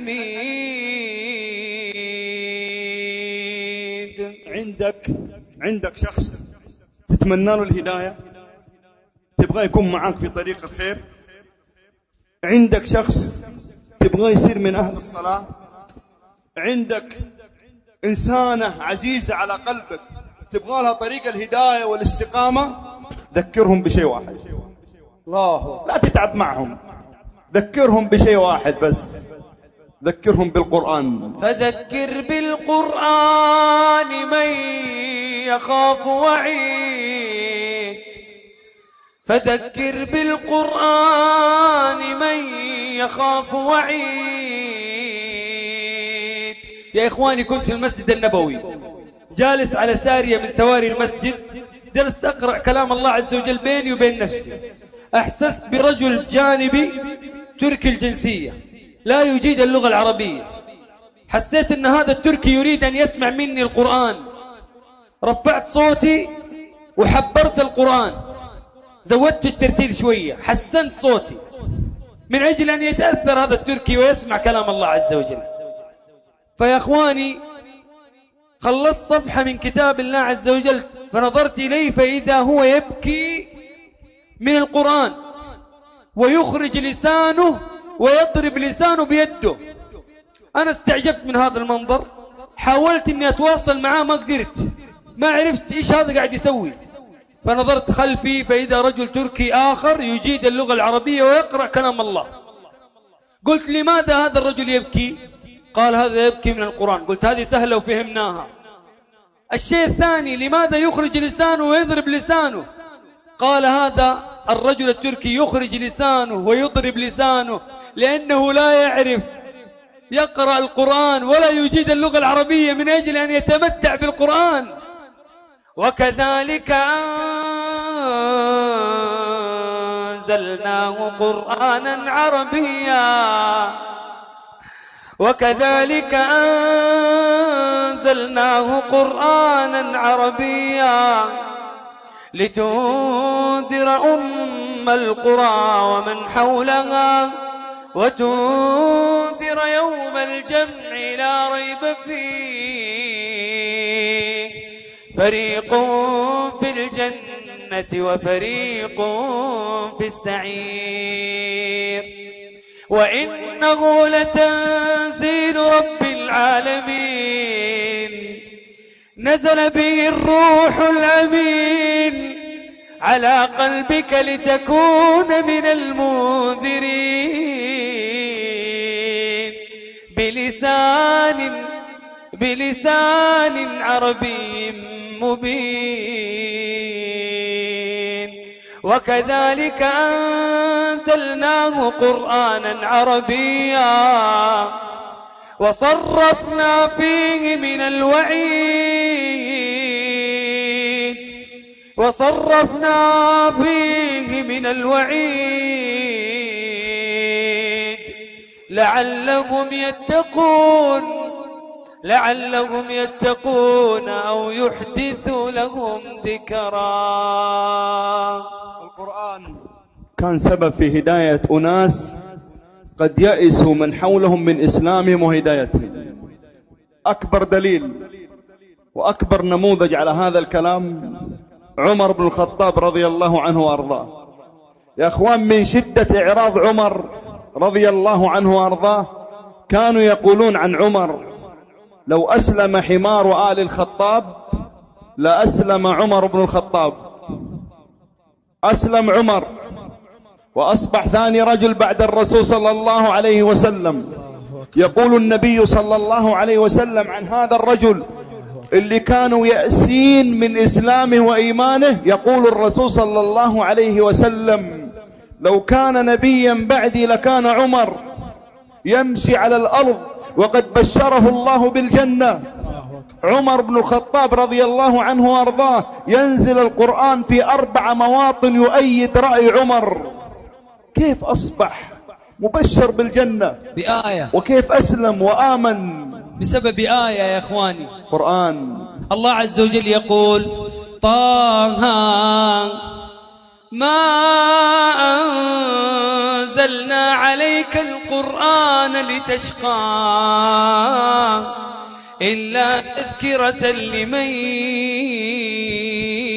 الحميد. عندك عندك شخص تتمنى له الهداية، تبغى يكون معاك في طريق الخير، عندك شخص تبغى يصير من أهل الصلاة، عندك إنسانة عزيزة على قلبك تبغى لها طريق الهداية والاستقامة، ذكرهم بشيء واحد. الله. لا تتعب معهم، ذكرهم بشيء واحد بس، ذكرهم بالقرآن. فذكر بالقرآن من يخاف وعيد، فذكر بالقرآن من يخاف وعيد. يا إخواني، كنت في المسجد النبوي جالس على سارية من سواري المسجد، جلست أقرأ كلام الله عز وجل بيني وبين نفسي. أحسست برجل جانبي تركي الجنسية لا يجيد اللغة العربية، حسيت أن هذا التركي يريد أن يسمع مني القرآن. رفعت صوتي وحبرت القرآن، زودت الترتيل شوية، حسنت صوتي من أجل أن يتأثر هذا التركي ويسمع كلام الله عز وجل. فيا أخواني، خلصت صفحة من كتاب الله عز وجل فنظرت إليه فإذا هو يبكي من القرآن ويخرج لسانه ويضرب لسانه بيده. أنا استعجبت من هذا المنظر، حاولت أني أتواصل معاه ما قدرت، ما عرفت إيش هذا قاعد يسوي. فنظرت خلفي فإذا رجل تركي آخر يجيد اللغة العربية ويقرأ كلام الله. قلت لماذا هذا الرجل يبكي؟ قال هذا يبكي من القرآن. قلت هذه سهلة وفهمناها. الشيء الثاني، لماذا يخرج لسانه ويضرب لسانه؟ قال هذا الرجل التركي يخرج لسانه ويضرب لسانه لأنه لا يعرف يقرأ القرآن ولا يجيد اللغة العربية من أجل أن يتمتع بالقرآن. وكذلك أنزلناه قرآنا عربيا، وكذلك أنزلناه قرآنا عربيا لتنذر أم القرى ومن حولها وتنذر يوم الجمع لا ريب فيه، فريق في الجنة وفريق في السعير. وإنه لتنزيل رب العالمين، نزل به الروح الأمين على قلبك لتكون من المنذرين بلسان بلسان عربي مبين. وكذلك أنزلناه قرآنا عربيا وصرفنا فيه من الوعيد وصرفنا فيه من الوعيد لعلهم يتقون لعلهم يتقون أو يحدث لهم ذكرا. القرآن كان سبب في هداية أناس قد يئسوا من حولهم من إسلامهم وهدايتهم. أكبر دليل وأكبر نموذج على هذا الكلام عمر بن الخطاب رضي الله عنه وأرضاه. يا أخوان، من شدة إعراض عمر رضي الله عنه وأرضاه كانوا يقولون عن عمر لو أسلم حمار آل الخطاب لأسلم عمر بن الخطاب. أسلم عمر وأصبح ثاني رجل بعد الرسول صلى الله عليه وسلم. يقول النبي صلى الله عليه وسلم عن هذا الرجل اللي كانوا يأسين من إسلامه وإيمانه، يقول الرسول صلى الله عليه وسلم لو كان نبيا بعدي لكان عمر يمشي على الأرض وقد بشره الله بالجنة. عمر بن الخطاب رضي الله عنه وارضاه ينزل القرآن في أربع مواطن يؤيد رأي عمر. كيف أصبح مبشر بالجنة بآية، وكيف أسلم وآمن بسبب آية يا إخواني قرآن. الله عز وجل يقول طه ما أنزلنا عليك القرآن لتشقى إلا تذكرة لمن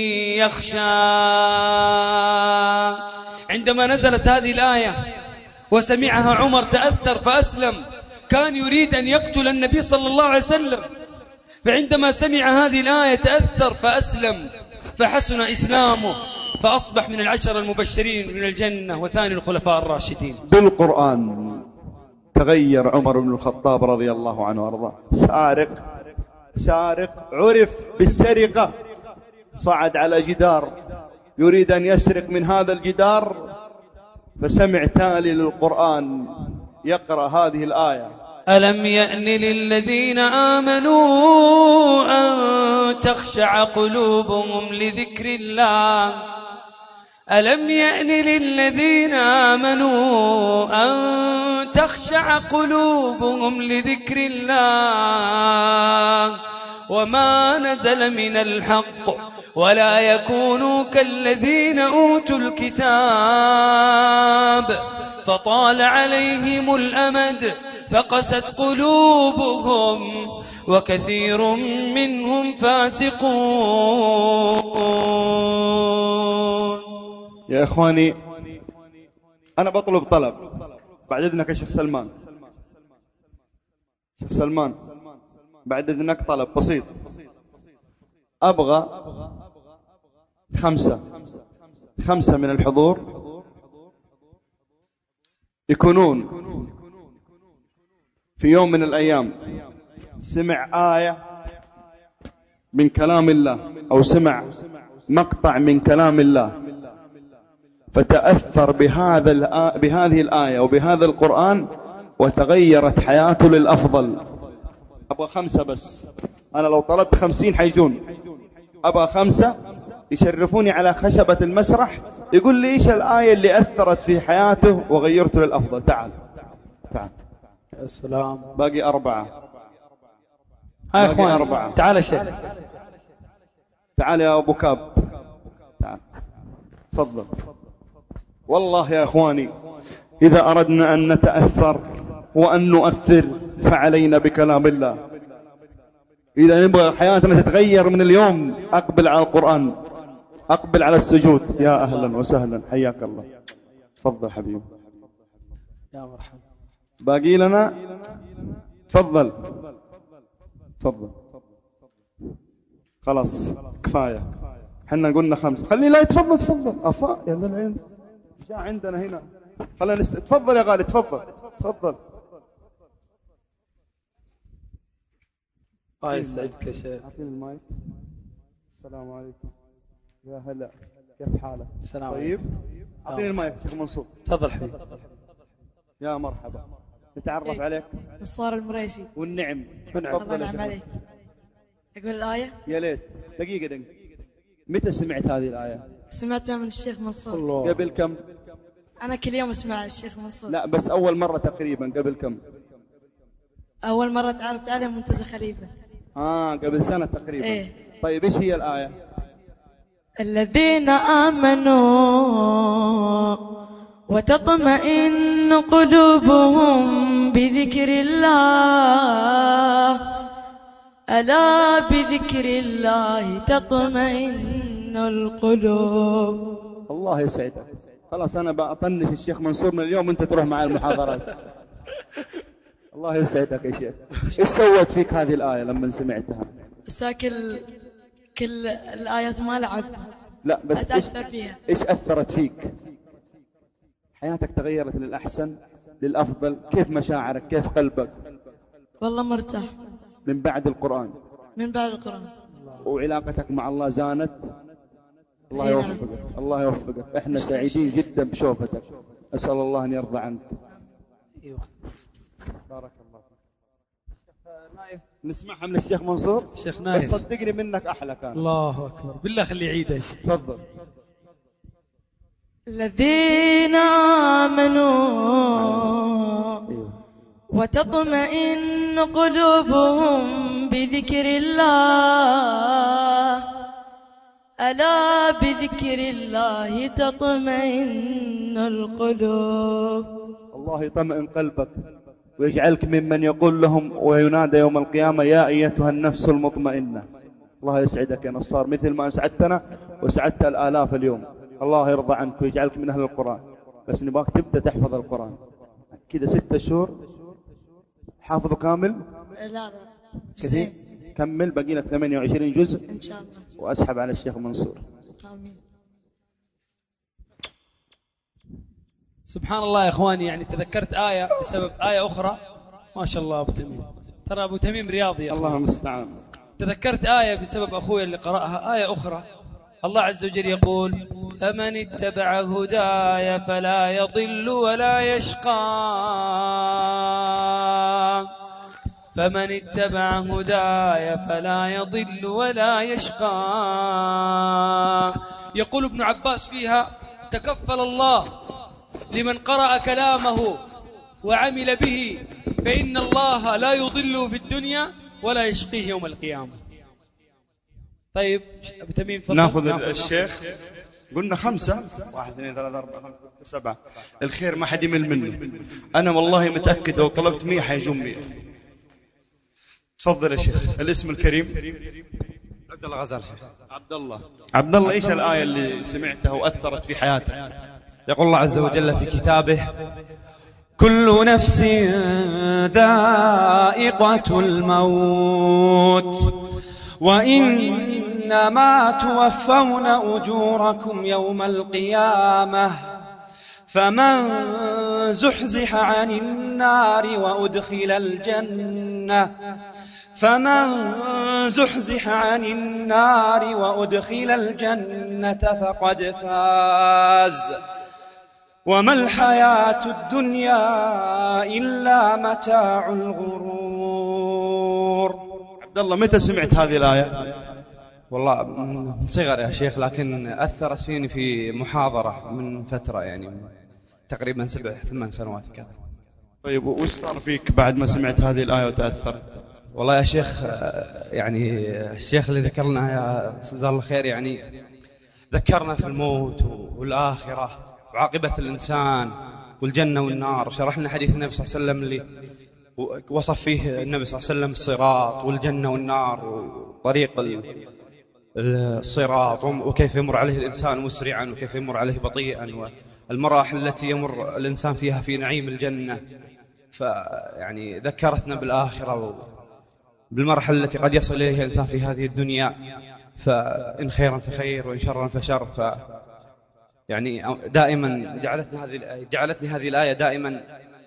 يخشى. عندما نزلت هذه الآية وسمعها عمر تأثر فأسلم، كان يريد أن يقتل النبي صلى الله عليه وسلم، فعندما سمع هذه الآية تأثر فأسلم فحسن إسلامه، فأصبح من العشر المبشرين من الجنة وثاني الخلفاء الراشدين. بالقرآن تغير عمر بن الخطاب رضي الله عنه وارضاه. سارق سارق عرف بالسرقة، صعد على جدار يريد أن يسرق من هذا الجدار، فسمع تالي للقرآن يقرأ هذه الآية: ألم يأن للذين آمنوا أن تخشع قلوبهم لذكر الله ألم يأن للذين آمنوا أن تخشع قلوبهم لذكر الله وما نزل من الحق ولا يكونوا كالذين أوتوا الكتاب فطال عليهم الأمد فقست قلوبهم وكثير منهم فاسقون. يا إخواني، أنا بطلب طلب بعد إذنك يا شيخ سلمان. شيخ سلمان بعد إذنك طلب بسيط، أبغى خمسة خمسة من الحضور يكونون في يوم من الأيام سمع آية من كلام الله أو سمع مقطع من كلام الله فتأثر بهذا بهذه الآية وبهذا القرآن وتغيرت حياته للأفضل. أبغى خمسة بس، أنا لو طلبت خمسين حيجون. أبغى خمسة يشرفوني على خشبة المسرح يقول لي إيش الآية اللي أثرت في حياته وغيرته للأفضل. تعال تعال. السلام. باقي أربعة. هاي إخواني أربعة. تعال يا شيخ. تعال يا أبو كاب، تعال تفضل. والله يا إخواني إذا أردنا أن نتأثر وأن نؤثر فعلينا بكلام الله. إذا نبغى حياتنا تتغير من اليوم أقبل على القرآن، أقبل على السجود. يا أهلا وسهلا، حياك الله. تفضل حبيبي. يا مرحبا. باقي لنا، تفضل تفضل. خلاص كفاية، حنا قلنا خمس. خلي لا يتفضل تفضل. أفا يا ذا العلم جاء عندنا هنا. خلينا نست... تفضل يا غالي تفضل تفضل. الله يسعدك يا شيخ. أعطيني المايك. السلام عليكم. يا هلا، كيف حالك؟ السلام طيب. أعطيني المايك شيخ منصور. تفضل حبيبي. يا مرحبا، نتعرف إيه؟ عليك. نصار المريسي. والنعم. الله ينعم عليك. أقول الآية؟ يا ليت. دقيقة دقيقة. متى سمعت هذه الآية؟ سمعتها من الشيخ منصور. الله. قبل كم؟ أنا كل يوم أسمع الشيخ منصور. لا بس أول مرة تقريبا قبل كم؟ أول مرة تعرفت عليه منتزه خليفة. آه قبل سنة تقريبا. إيه؟ طيب إيش هي الآية؟ الذين آمنوا وتطمئن قلوبهم بذكر الله ألا بذكر الله تطمئن القلوب. الله يسعدك. خلاص أنا بطنش الشيخ منصور من اليوم، أنت تروح مع المحاضرات. الله يسعدك يا شيخ. إيش سوت فيك هذه الآية لما سمعتها؟ بس كل كل الآيات ما لعب. لا بس إيش أتأثر فيها. إيش أثرت فيك؟ حياتك تغيرت للأحسن للأفضل؟ كيف مشاعرك؟ كيف قلبك؟ والله مرتاح من بعد القرآن. من بعد القرآن. وعلاقتك مع الله زانت. الله يوفقك، الله يوفقك. احنا سعيدين جدا بشوفتك، أسأل الله أن يرضى عنك. بارك الله فيك. نسمعها من الشيخ منصور. الشيخ نايف. صدقني منك أحلى كان. الله أكبر. بالله خليه يعيدها يا شيخ. تفضل. الذين آمنوا وتطمئن قلوبهم بذكر الله ألا بذكر الله تطمئن القلوب. الله يطمئن قلبك ويجعلك ممن يقول لهم وينادى يوم القيامة يا أيتها النفس المطمئنة. الله يسعدك يا نصار مثل ما أسعدتنا وسعدت الآلاف اليوم. الله يرضى عنك ويجعلك من أهل القرآن، بس نبغاك تبدأ تحفظ القرآن. كذا ستة شهور حافظه كامل؟ لا لا كثير. كمل، باقي لك ثمانية وعشرين جزء إن شاء الله. وأسحب على الشيخ منصور. آمين. سبحان الله يا إخواني، يعني تذكرت آية بسبب آية أخرى. ما شاء الله أبو تميم، ترى أبو تميم رياضي يا الله المستعان. تذكرت آية بسبب أخوي اللي قرأها، آية أخرى. الله عز وجل يقول: فمن اتبع هداي فلا يضل ولا يشقى. فمن اتبع هداي فلا يضل ولا يشقى. يقول ابن عباس فيها: تكفل الله لمن قرأ كلامه وعمل به، فإن الله لا يضل في الدنيا ولا يشقيه يوم القيامة. طيب أبو تميم تفضل. ناخذ الشيخ. قلنا خمسة، واحد اثنين ثلاثة أربعة خمسة سبعة. الخير ما حد يمل منه. أنا والله متأكد لو طلبت مية حيجون مية. تفضل يا شيخ. الاسم الكريم عبد الله غزال. عبد الله. عبد الله، إيش الآية اللي سمعتها وأثرت في حياتك؟ يقول الله عز وجل في كتابه: كل نفس ذائقة الموت وإنما توفون أجوركم يوم القيامة فمن زحزح عن النار وأدخل الجنة فمن زحزح عن النار وأدخل الجنة فقد فاز وما الحياة الدنيا إلا متاع الغرور. عبد الله، متى سمعت هذه الآية؟ والله من صغر يا شيخ، لكن أثرت فيني في محاضرة من فترة، يعني تقريبا سبع ثمان سنوات كذا. طيب وش صار فيك بعد ما سمعت هذه الآية وتأثرت؟ والله يا شيخ، يعني الشيخ اللي ذكرنا يا جزاه الله خير، يعني ذكرنا في الموت والآخرة وعاقبة الإنسان والجنة والنار. شرح لنا حديث النبي صلى الله عليه وسلم اللي وصف فيه النبي صلى الله عليه وسلم الصراط والجنة والنار وطريق الصراط وكيف يمر عليه الإنسان مسرعا وكيف يمر عليه بطيئا، والمراحل التي يمر الإنسان فيها في نعيم الجنة. فيعني ذكرتنا بالآخرة بالمرحلة التي قد يصل إليها الإنسان في هذه الدنيا، فإن خيرا فخير وإن شرا فشر. ف يعني دائما جعلتني هذه جعلتني هذه الآية دائما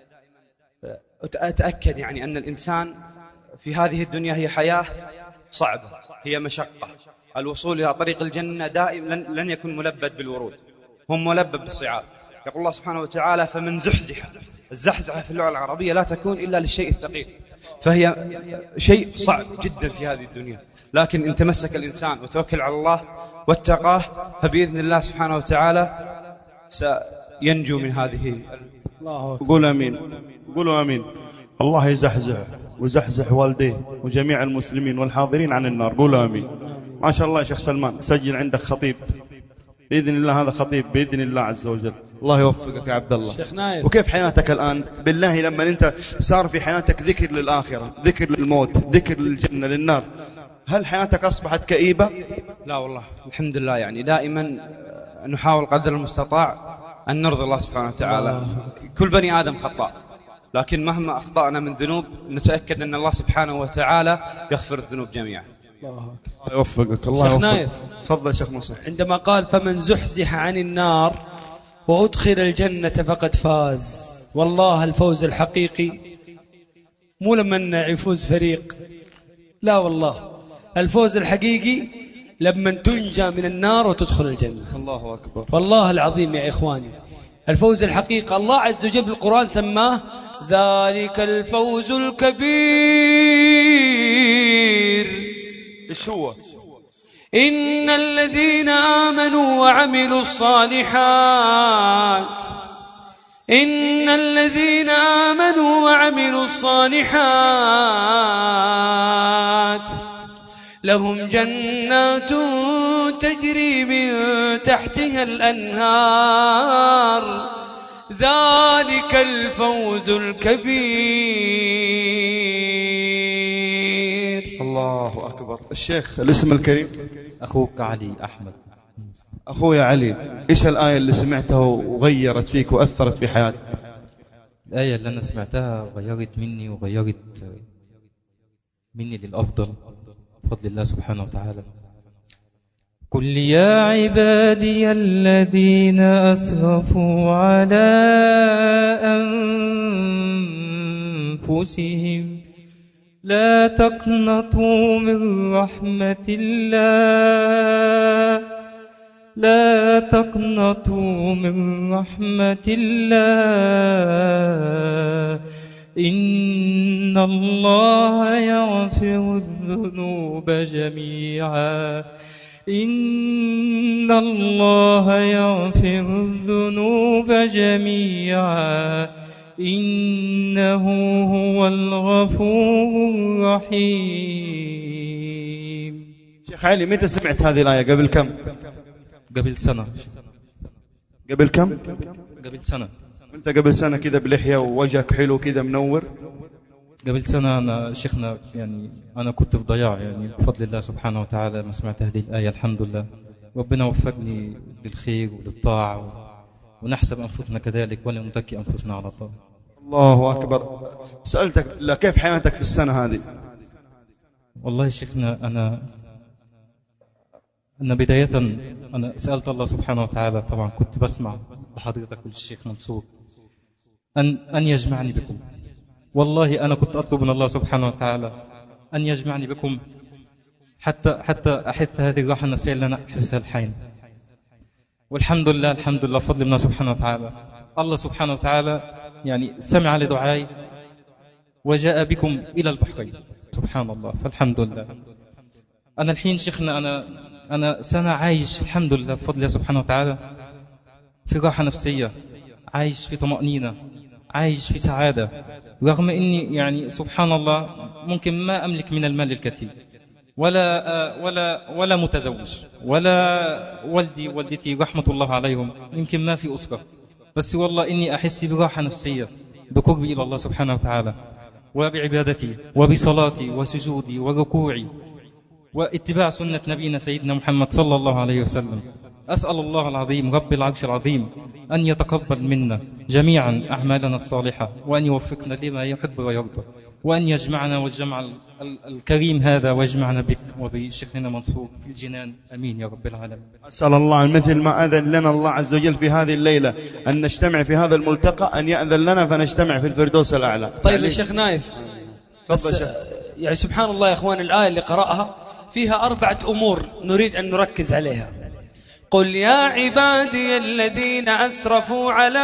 أتأكد يعني أن الإنسان في هذه الدنيا هي حياة صعبة، هي مشقة. الوصول إلى طريق الجنة دائما لن, لن يكون ملبد بالورود، هم ملبد بالصعاب. يقول الله سبحانه وتعالى: فمن زحزح. الزحزحة في اللغة العربية لا تكون إلا للشيء الثقيل، فهي شيء صعب جدا في هذه الدنيا، لكن إن تمسك الإنسان وتوكل على الله واتقاه فبإذن الله سبحانه وتعالى سينجو من هذه. الله. قولوا آمين، قولوا آمين. الله يزحزح ويزحزح والديه وجميع المسلمين والحاضرين عن النار. قولوا آمين. ما شاء الله يا شيخ سلمان، سجل عندك خطيب بإذن الله، هذا خطيب بإذن الله عز وجل. الله يوفقك يا عبد الله. شيخ نايف، وكيف حياتك الآن بالله لما أنت صار في حياتك ذكر للآخرة، ذكر للموت، ذكر للجنة للنار، هل حياتك أصبحت كئيبة؟ لا والله الحمد لله، يعني دائما نحاول قدر المستطاع أن نرضي الله سبحانه وتعالى. كل بني آدم خطاء، لكن مهما أخطأنا من ذنوب نتأكد أن الله سبحانه وتعالى يغفر الذنوب جميعا. الله يوفقك. الله شيخ نايف، تفضل شيخ مصر. عندما قال فمن زحزح عن النار وأدخل الجنة فقد فاز، والله الفوز الحقيقي مو لما يفوز فريق، لا والله الفوز الحقيقي لما تنجى من النار وتدخل الجنة. الله أكبر. والله العظيم يا إخواني الفوز الحقيقي الله عز وجل في القرآن سماه ذلك الفوز الكبير. إيش هو؟ إن الذين آمنوا وعملوا الصالحات إن الذين آمنوا وعملوا الصالحات لهم جنات تجري من تحتها الأنهار ذلك الفوز الكبير. الله أكبر. الشيخ الاسم الكريم؟ أخوك علي أحمد. أخويا علي، إيش الآية اللي سمعتها وغيرت فيك وأثرت في حياتك؟ الآية اللي أنا سمعتها غيرت مني وغيرت مني للأفضل بفضل الله سبحانه وتعالى. قل يا عبادي الذين أسرفوا على أنفسهم لا تقنطوا من رحمة الله لا تقنطوا من رحمة الله إن الله يغفر الذنوب جميعا إن الله يغفر الذنوب جميعا إنه هو الغفور الرحيم. شيخ علي، متى سمعت هذه الآية؟ قبل كم؟ قبل سنة. قبل كم؟ قبل سنة. أنت قبل سنة كذا بلحية ووجهك حلو كذا منور؟ قبل سنة أنا شيخنا يعني أنا كنت في ضياع، يعني بفضل الله سبحانه وتعالى ما سمعت هذه الآية الحمد لله. ربنا وفقني للخير وللطاعة ونحسب أنفسنا كذلك ولا نزكي أنفسنا على الله. الله أكبر. سألتك لا كيف حياتك في السنة هذه؟ والله شيخنا أنا أنا بداية أنا سألت الله سبحانه وتعالى، طبعا كنت بسمع بحضرتك والشيخ منصور أن أن يجمعني بكم. والله أنا كنت أطلب من الله سبحانه وتعالى أن يجمعني بكم حتى حتى أحس هذه الراحة النفسية اللي أنا أحسها الحين. والحمد لله الحمد لله فضل الله سبحانه وتعالى. الله سبحانه وتعالى يعني سمع لدعائي وجاء بكم إلى البحرين سبحان الله. فالحمد لله. أنا الحين شيخنا أنا أنا سنة عايش الحمد لله بفضل الله سبحانه وتعالى في راحة نفسية، عايش في طمأنينة، عايش في سعادة، رغم إني يعني سبحان الله ممكن ما أملك من المال الكثير ولا ولا ولا متزوج ولا والدي والدتي رحمة الله عليهم، يمكن ما في أسرة، بس والله إني أحس براحة نفسية بقربي إلى الله سبحانه وتعالى وبعبادتي وبصلاتي وسجودي وركوعي واتباع سنة نبينا سيدنا محمد صلى الله عليه وسلم. أسأل الله العظيم رب العرش العظيم أن يتقبل منا جميعا أعمالنا الصالحة وأن يوفقنا لما يحب ويرضى، وأن يجمعنا والجمع الكريم هذا ويجمعنا بك وبشيخنا منصور في الجنان. أمين يا رب العالمين. أسأل الله مثل ما أذن لنا الله عز وجل في هذه الليلة أن نجتمع في هذا الملتقى أن يأذن لنا فنجتمع في الفردوس الأعلى. طيب يا شيخ نايف، تفضل شيخ. يعني سبحان الله يا أخوان، الآية اللي قرأها فيها أربعة أمور نريد أن نركز عليها. قل يا عبادي الذين أسرفوا على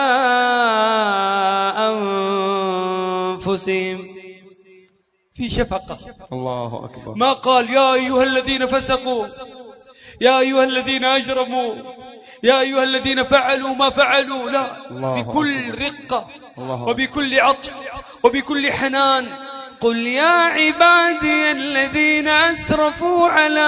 أنفسهم، في شفقة. الله أكبر. ما قال يا أيها الذين فسقوا، يا أيها الذين أجرموا، يا أيها الذين فعلوا ما فعلوا، لا، بكل رقة وبكل عطف وبكل حنان. قل يا عبادي الذين أسرفوا على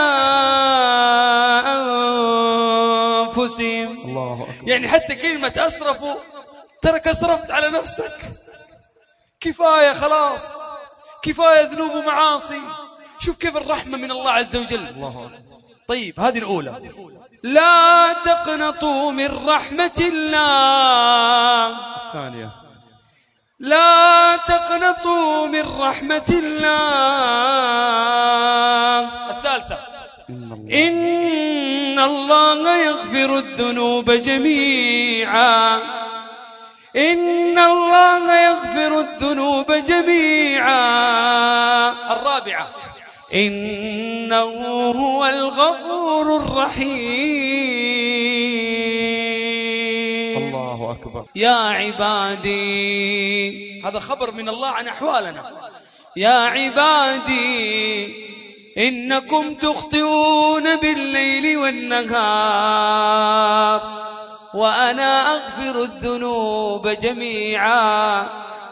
أنفسهم. الله أكبر. يعني حتى كلمة أسرفوا ترك أسرفت على نفسك، كفاية خلاص، كفاية ذنوب ومعاصي. شوف كيف الرحمة من الله عز وجل. الله. طيب هذه الأولى. لا تقنطوا من رحمة الله. الثانية. لا تقنطوا من رحمة الله. الثالثة. إن الله يغفر الذنوب جميعا. إن الله يغفر الذنوب جميعا. الرابعة. إنه هو الغفور الرحيم. الله أكبر. يا عبادي، هذا خبر من الله عن أحوالنا. يا عبادي إنكم تخطئون بالليل والنهار وأنا أغفر الذنوب جميعا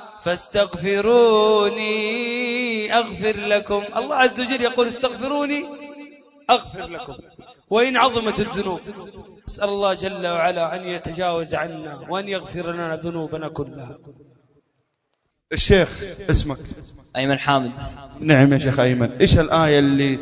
فاستغفروني أغفر لكم. الله عز وجل يقول استغفروني أغفر لكم وإن عظمت الذنوب. أسأل الله جل وعلا أن يتجاوز عنا وأن يغفر لنا ذنوبنا كلها. الشيخ اسمك؟ أيمن حامد. نعم يا شيخ أيمن، إيش الآية اللي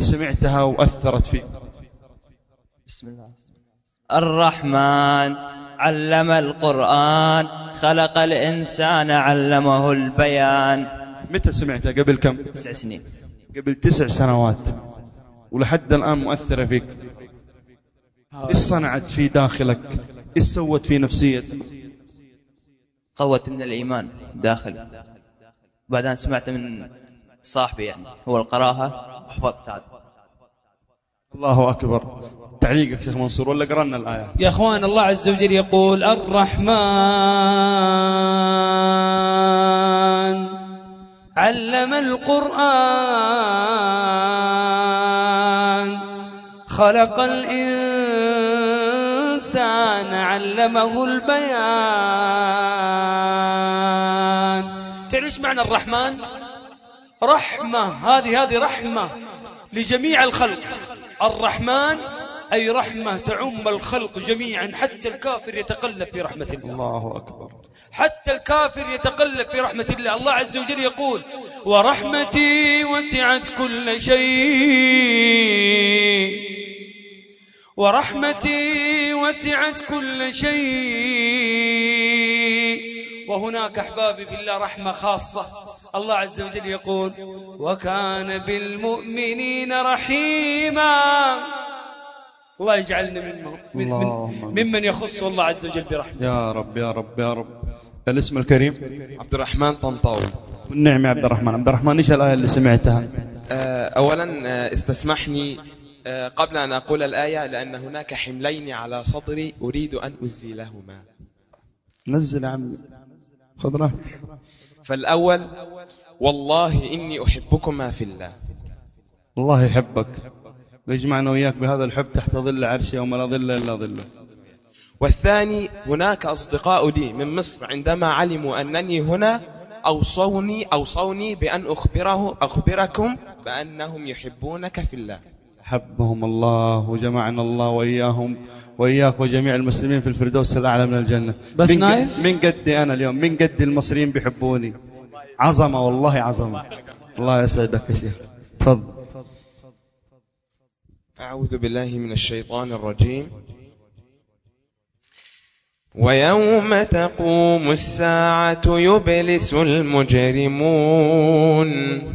سمعتها وأثرت فيك؟ بسم الله. الرحمن علم القرآن خلق الإنسان علمه البيان. متى سمعتها؟ قبل كم؟ تسع سنين. قبل تسع سنوات ولحد الآن مؤثرة فيك. إيش صنعت في داخلك؟ إيش سوت في نفسيتك؟ قوت من الإيمان داخلي. بعدين سمعت من صاحبي يعني هو القراءة وحفظت هذا. الله أكبر. تعليقك شيخ منصور ولا قرأنا الآية؟ يا أخوان الله عز وجل يقول الرحمن علم القرآن خلق الإنسان علمه البيان. تعرف معنى الرحمن؟ رحمة، هذه هذه رحمة لجميع الخلق. الرحمن أي رحمة تعم الخلق جميعا، حتى الكافر يتقلب في رحمة الله. الله أكبر. حتى الكافر يتقلب في رحمة الله. الله عز وجل يقول ورحمتي وسعت كل شيء، ورحمتي وسعت كل شيء. وهناك أحبابي في الله رحمة خاصة. الله عز وجل يقول وكان بالمؤمنين رحيما. الله يجعلنا منهم من من ممن يخص الله عز وجل برحمته. يا رب يا رب يا رب. الاسم الكريم عبد الرحمن طنطاوي. والنعم يا عبد الرحمن. عبد الرحمن ايش الآية اللي سمعتها؟ أولا استسمحني قبل أن أقول الآية لأن هناك حملين على صدري أريد أن أزيلهما. نزل يا عمي خذ راحتك. فالأول والله إني أحبكما في الله. الله يحبك ويجمعنا وإياك بهذا الحب تحت ظل عرشه يوم لا ظل إلا ظله. والثاني هناك أصدقاء لي من مصر عندما علموا أنني هنا أوصوني أوصوني بأن أخبره أخبركم بأنهم يحبونك في الله. حبهم الله وجمعنا الله وإياهم وإياك وجميع المسلمين في الفردوس الأعلى من الجنة. بس من نايف من قدي أنا اليوم، من قدي المصريين بيحبوني. عظمة والله عظمة. الله يسعدك يا شيخ. تفضل. أعوذ بالله من الشيطان الرجيم. ويوم تقوم الساعة يبلس المجرمون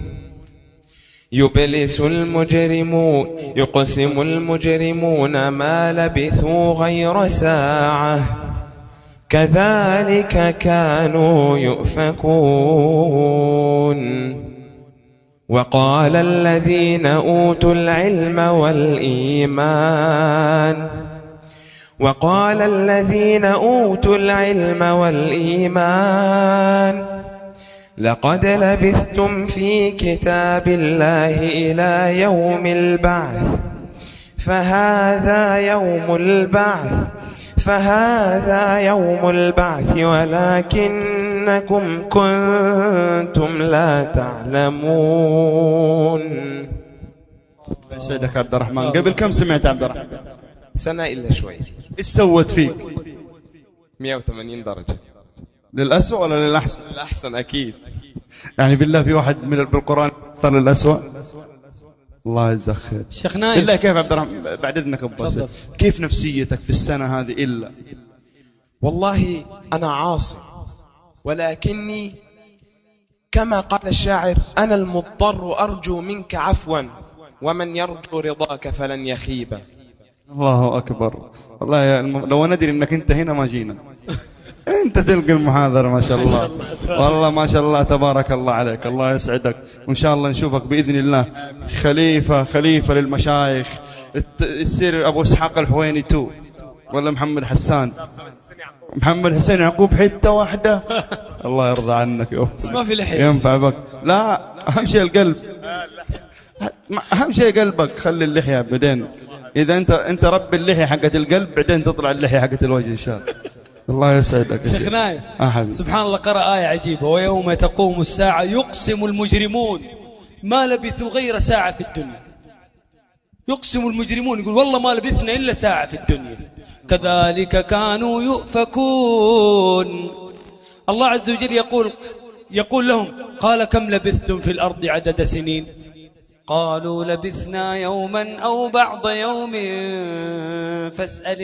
يبلس المجرمون يقسم المجرمون ما لبثوا غير ساعة كذلك كانوا يؤفكون. وقال الذين أوتوا العلم والإيمان وقال الذين أوتوا العلم والإيمان لقد لبثتم في كتاب الله إلى يوم البعث فهذا يوم البعث فهذا يوم البعث ولكنكم كنتم لا تعلمون. سيدك عبد الرحمن قبل كم سمعت عبد الرحمن؟ سنة إلا شوي. إيش سوت فيك؟ مئة وثمانين درجة. للأسوأ ولا للأحسن؟ للأحسن أكيد. يعني بالله في واحد من بالقرآن أكثر للأسوأ؟ الله يجزاك خير. شيخ نايف بالله كيف عبد الرحمن بعد إذنك أبو باسل كيف نفسيتك في السنة هذه؟ إلا والله أنا عاصي ولكني كما قال الشاعر أنا المضطر أرجو منك عفوا ومن يرجو رضاك فلن يخيب. الله أكبر. والله يا الم... لو ندري أنك أنت هنا ما جينا. أنت تلقي المحاضرة ما شاء الله. والله ما شاء الله تبارك الله عليك. الله يسعدك وإن شاء الله نشوفك بإذن الله خليفة خليفة للمشايخ. السير أبو إسحاق الحويني تو ولا محمد حسان محمد حسين يعقوب حتة واحدة. الله يرضى عنك يوفقك. ما في لحية ينفع بك. لا أهم شيء القلب. أهم شيء قلبك. خلي اللحية بعدين. إذا أنت أنت رب اللحية حقت القلب بعدين تطلع اللحية حقت الوجه إن شاء الله. الله يسعدك شيخ نايف. آه سبحان الله قرأ آية عجيبة ويوم تقوم الساعة يقسم المجرمون ما لبثوا غير ساعة في الدنيا. يقسم المجرمون يقول والله ما لبثنا إلا ساعة في الدنيا كذلك كانوا يؤفكون. الله عز وجل يقول يقول لهم قال كم لبثتم في الأرض عدد سنين قالوا لبثنا يوما أو بعض يوم فاسأل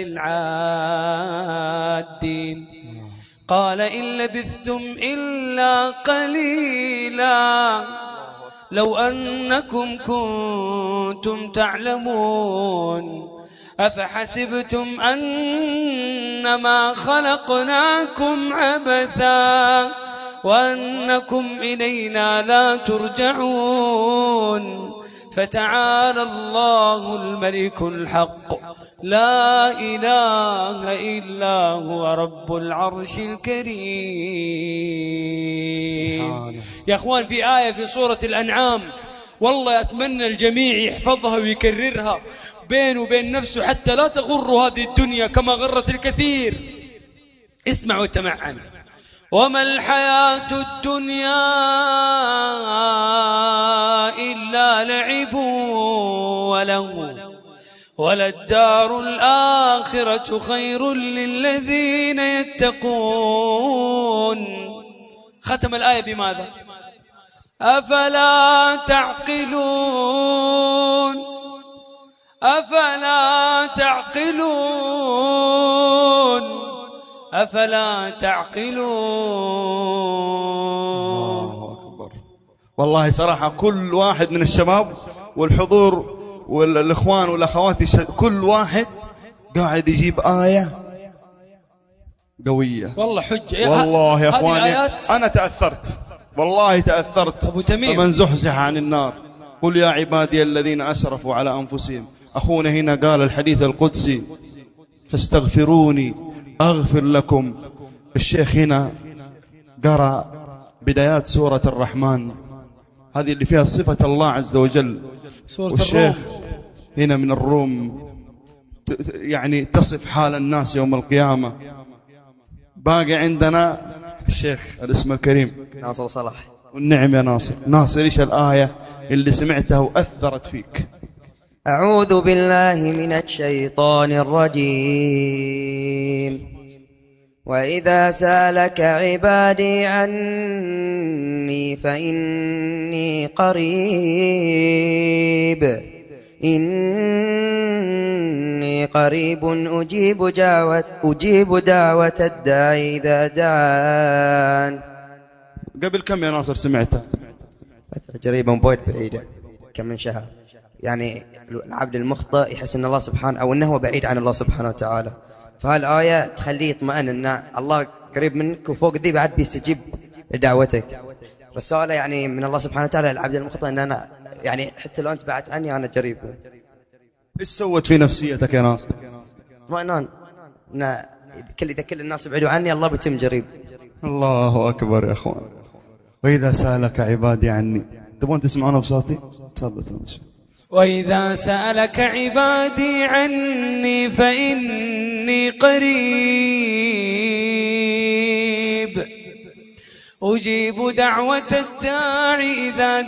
العادين قال إن لبثتم إلا قليلا لو أنكم كنتم تعلمون أفحسبتم أنما خلقناكم عبثا وأنكم إلينا لا ترجعون فتعالى الله الملك الحق لا إله إلا هو رب العرش الكريم. يا أخوان في آية في سورة الأنعام والله أتمنى الجميع يحفظها ويكررها بينه وبين نفسه حتى لا تغر هذه الدنيا كما غرت الكثير. اسمع وتمعن. وما الحياة الدنيا إلا لعب ولهو وللدار الآخرة خير للذين يتقون. ختم الآية بماذا؟ أفلا تعقلون أفلا تعقلون أفلا تعقلون. الله أكبر. والله صراحة كل واحد من الشباب والحضور والإخوان والأخوات كل واحد قاعد يجيب آية قوية والله حجة. والله يا أخواني أنا تأثرت والله تأثرت. أبو تميم فمن زحزح عن النار قل يا عبادي الذين أسرفوا على أنفسهم. أخونا هنا قال الحديث القدسي فاستغفروني أغفر لكم. الشيخ هنا قرأ بدايات سورة الرحمن هذه اللي فيها صفة الله عز وجل. سورة والشيخ الروم هنا من الروم يعني تصف حال الناس يوم القيامة. باقي عندنا الشيخ الاسم الكريم ناصر صلاح. والنعم يا ناصر. ناصر إيش الآية اللي سمعتها وأثرت فيك؟ أعوذ بالله من الشيطان الرجيم. وإذا سألك عبادي عني فإني قريب إني قريب أجيب دعوة أجيب دعوة الداعي إذا دعان. قبل كم يا ناصر سمعتها؟ فترة قريبة بويد بعيدة كم من شهر. يعني العبد المخطئ يحس أن الله سبحانه أو أنه بعيد عن الله سبحانه وتعالى، فهالآية تخليه يطمئن أن الله قريب منك وفوق ذي بعد بيستجيب لدعوتك. رسالة يعني من الله سبحانه وتعالى العبد المخطئ أن أنا يعني حتى لو أنت بعدت عني أنا قريب. إيش سوت في نفسيتك يا ناصر؟ اطمئنان أن كل إذا كل الناس بعدوا عني الله بيتم قريب. الله أكبر يا أخوان. وإذا سألك عبادي عني. تبون تسمعونه بصوتي؟ تفضل تفضل. وإذا سألك عبادي عني فإني قريب أجيب دعوة الداعي إذا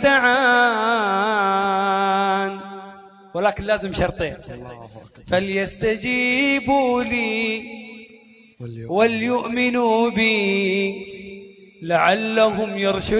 دعان ولكن لازم شرطين فليستجيبوا لي وليؤمنوا بي لعلهم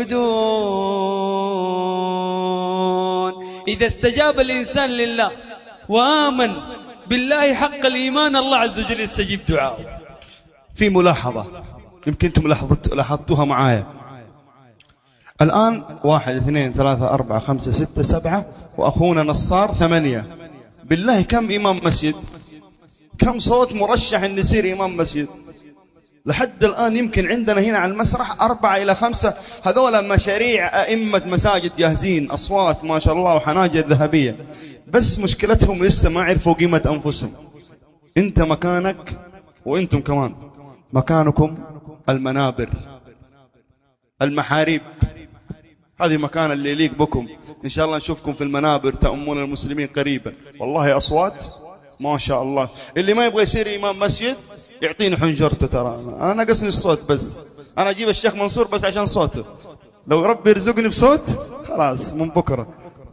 يرشدون. إذا استجاب الإنسان لله وآمن بالله حق الإيمان الله عز وجل يستجيب دعاءه. في ملاحظة يمكن أنتم لاحظتوها معايا الآن. واحد اثنين ثلاثة أربعة خمسة ستة سبعة وأخونا نصار ثمانية. بالله كم إمام مسجد؟ كم صوت مرشح أن يصير إمام مسجد؟ لحد الآن يمكن عندنا هنا على المسرح أربعة إلى خمسة. هذولا مشاريع أئمة مساجد جاهزين أصوات ما شاء الله وحناجر ذهبية، بس مشكلتهم لسه ما عرفوا قيمة أنفسهم. أنت مكانك وأنتم كمان مكانكم المنابر المحاريب. هذه مكان اللي يليق بكم. إن شاء الله نشوفكم في المنابر تأمون المسلمين قريبا. والله أصوات ما شاء الله. اللي ما يبغى يصير إمام مسجد يعطيني حنجرته. ترى أنا ناقصني الصوت بس. أنا أجيب الشيخ منصور بس عشان صوته. لو ربي يرزقني بصوت خلاص من بكرة.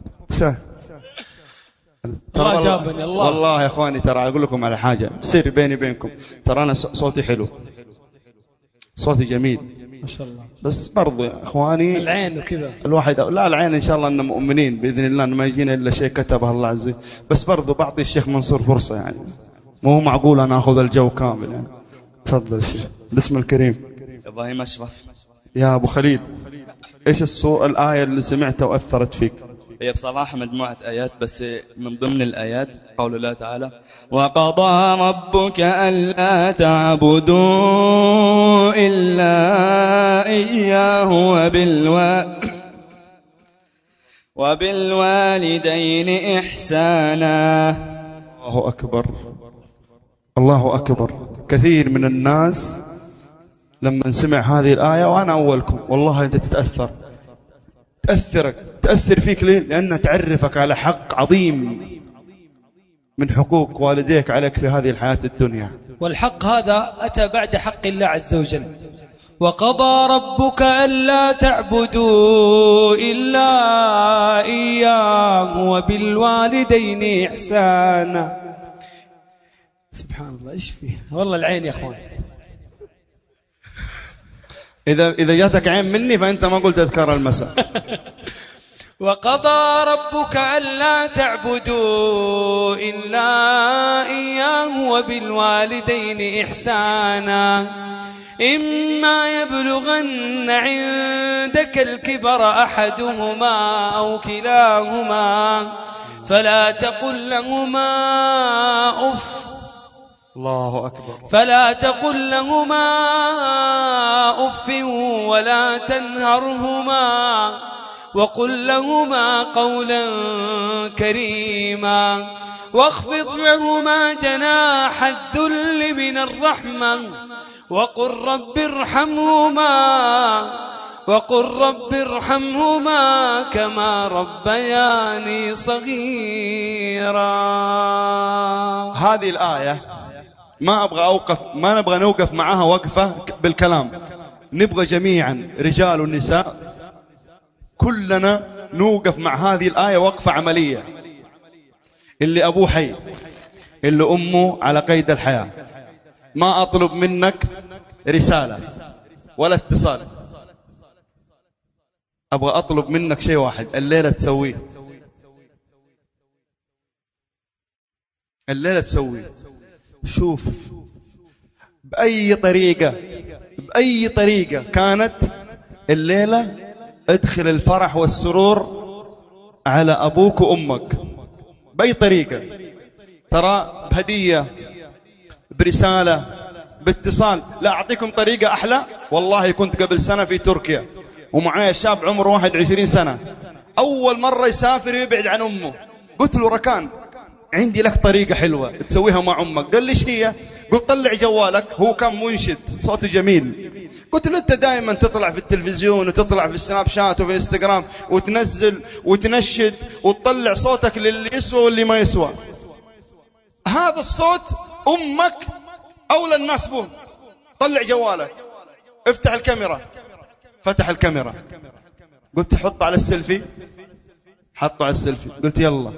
الله جابني الله. والله يا أخواني ترى أقول لكم على حاجة سر بيني بينكم. ترى أنا صوتي حلو، صوتي جميل، ما شاء الله. بس برضو يا إخواني العين وكذا الواحد، لا العين إن شاء الله أننا مؤمنين بإذن الله أن ما يجينا إلا شيء كتبه الله عز وجل. بس برضو بعطي الشيخ منصور فرصة، يعني مو معقول أنا أخذ الجو كامل يعني. تفضل الشيخ باسم الكريم. إبراهيم أشرف. يا أبو خليل، إيش الصو... الآية اللي سمعتها وأثرت فيك؟ هي بصراحة مجموعة آيات، بس من ضمن الآيات قول الله تعالى: وقضى ربك ألا تعبدوا إلا إياه وبالو... وبالوالدين إحسانا. الله أكبر، الله أكبر. كثير من الناس لما سمع هذه الآية، وأنا أولكم والله أنت تتأثر، تأثرك تأثر فيك. ليه؟ لأنها تعرفك على حق عظيم من حقوق والديك عليك في هذه الحياة الدنيا. والحق هذا أتى بعد حق الله عز وجل. وقضى ربك ألا تعبدوا إلا إياه وبالوالدين إحسانا. سبحان الله، إيش فيه والله العين يا أخوان. إذا إذا جاتك عين مني فأنت ما قلت أذكار المساء. وقضى ربك ألا تعبدوا إلا إياه وبالوالدين إحسانا إما يبلغن عندك الكبر أحدهما أو كلاهما فلا تقل لهما أف الله أكبر. فلا تقل لهما أف ولا تنهرهما وقل لهما قولا كريما واخفض لهما جناح الذل من الرحمة وقل رب ارحمهما وقل رب ارحمهما كما ربياني صغيرا. هذه الآية ما أبغى أوقف، ما نبغى نوقف معها وقفة بالكلام، نبغى جميعا رجال ونساء كلنا نوقف مع هذه الآية وقفة عملية. اللي أبوه حي، اللي أمه على قيد الحياة، ما أطلب منك رسالة ولا اتصال، أبغى أطلب منك شيء واحد الليلة تسويه، الليلة تسويه. شوف بأي طريقة بأي طريقة كانت الليلة ادخل الفرح والسرور على أبوك وأمك بأي طريقة، ترى بهدية برسالة باتصال. لا أعطيكم طريقة أحلى. والله كنت قبل سنة في تركيا ومعايا شاب عمره واحد وعشرين سنة، أول مرة يسافر ويبعد عن أمه. قلت له ركان عندي لك طريقة حلوة تسويها مع أمك. قال لي ايش هي؟ قلت طلع جوالك. هو كان منشد صوته جميل. قلت له أنت دائما تطلع في التلفزيون وتطلع في السناب شات وفي الانستغرام وتنزل وتنشد وتطلع صوتك للي يسوى واللي ما يسوى. هذا الصوت أمك أولى الناس به. طلع جوالك، افتح الكاميرا. فتح الكاميرا. قلت حط على السيلفي. حطه على السيلفي. قلت يلا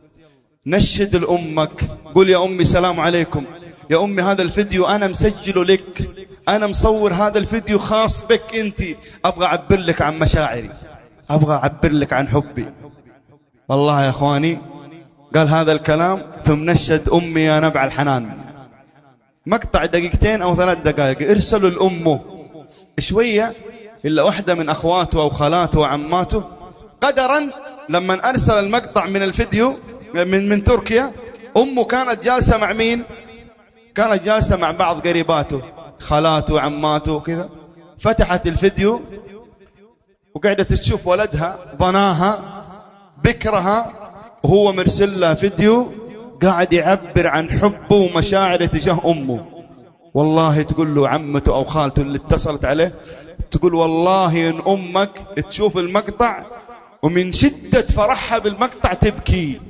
نشد لأمك، قل يا أمي سلام عليكم، يا أمي هذا الفيديو أنا مسجله لك، أنا مصور هذا الفيديو خاص بك أنت، أبغى أعبر لك عن مشاعري، أبغى أعبر لك عن حبي. والله يا أخواني قال هذا الكلام في منشد أمي يا نبع الحنان. مقطع دقيقتين أو ثلاث دقائق ارسلوا لأمه. شوية إلا واحدة من أخواته أو خالاته وعماته قدرا لما أرسل المقطع من الفيديو من من تركيا، أمه كانت جالسة مع مين؟ كانت جالسة مع بعض قريباته خالاته وعماته وكذا. فتحت الفيديو وقعدت تشوف ولدها ضناها بكرها وهو مرسل لها فيديو قاعد يعبر عن حبه ومشاعره تجاه أمه. والله تقول له عمته أو خالته اللي اتصلت عليه، تقول والله إن أمك تشوف المقطع ومن شدة فرحها بالمقطع تبكي.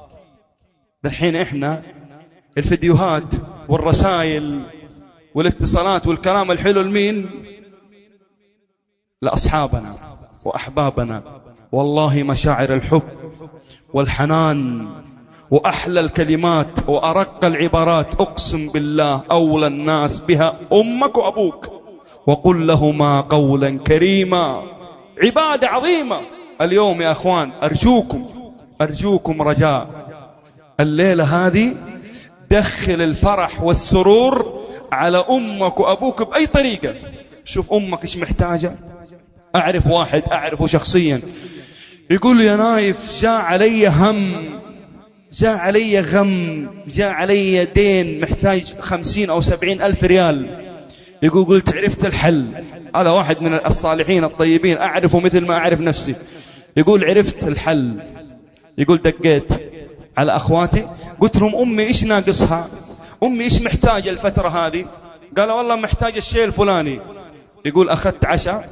الحين إحنا الفيديوهات والرسائل والاتصالات والكلام الحلو لمين؟ لأصحابنا وأحبابنا. والله مشاعر الحب والحنان وأحلى الكلمات وأرق العبارات أقسم بالله أولى الناس بها أمك وأبوك. وقل لهما قولا كريما. عبادة عظيمة. اليوم يا أخوان أرجوكم أرجوكم رجاء، الليلة هذه دخل الفرح والسرور على أمك وأبوك بأي طريقة. شوف أمك إيش محتاجة. أعرف واحد أعرفه شخصيا يقول يا نايف جاء علي هم، جاء علي غم، جاء علي دين محتاج خمسين أو سبعين ألف ريال. يقول قلت عرفت الحل. هذا واحد من الصالحين الطيبين أعرفه مثل ما أعرف نفسي. يقول عرفت الحل. يقول دقيت على أخواتي قلت لهم أمي إيش ناقصها، أمي إيش محتاجة الفترة هذه. قال والله محتاج الشيء الفلاني. يقول أخذت عشاء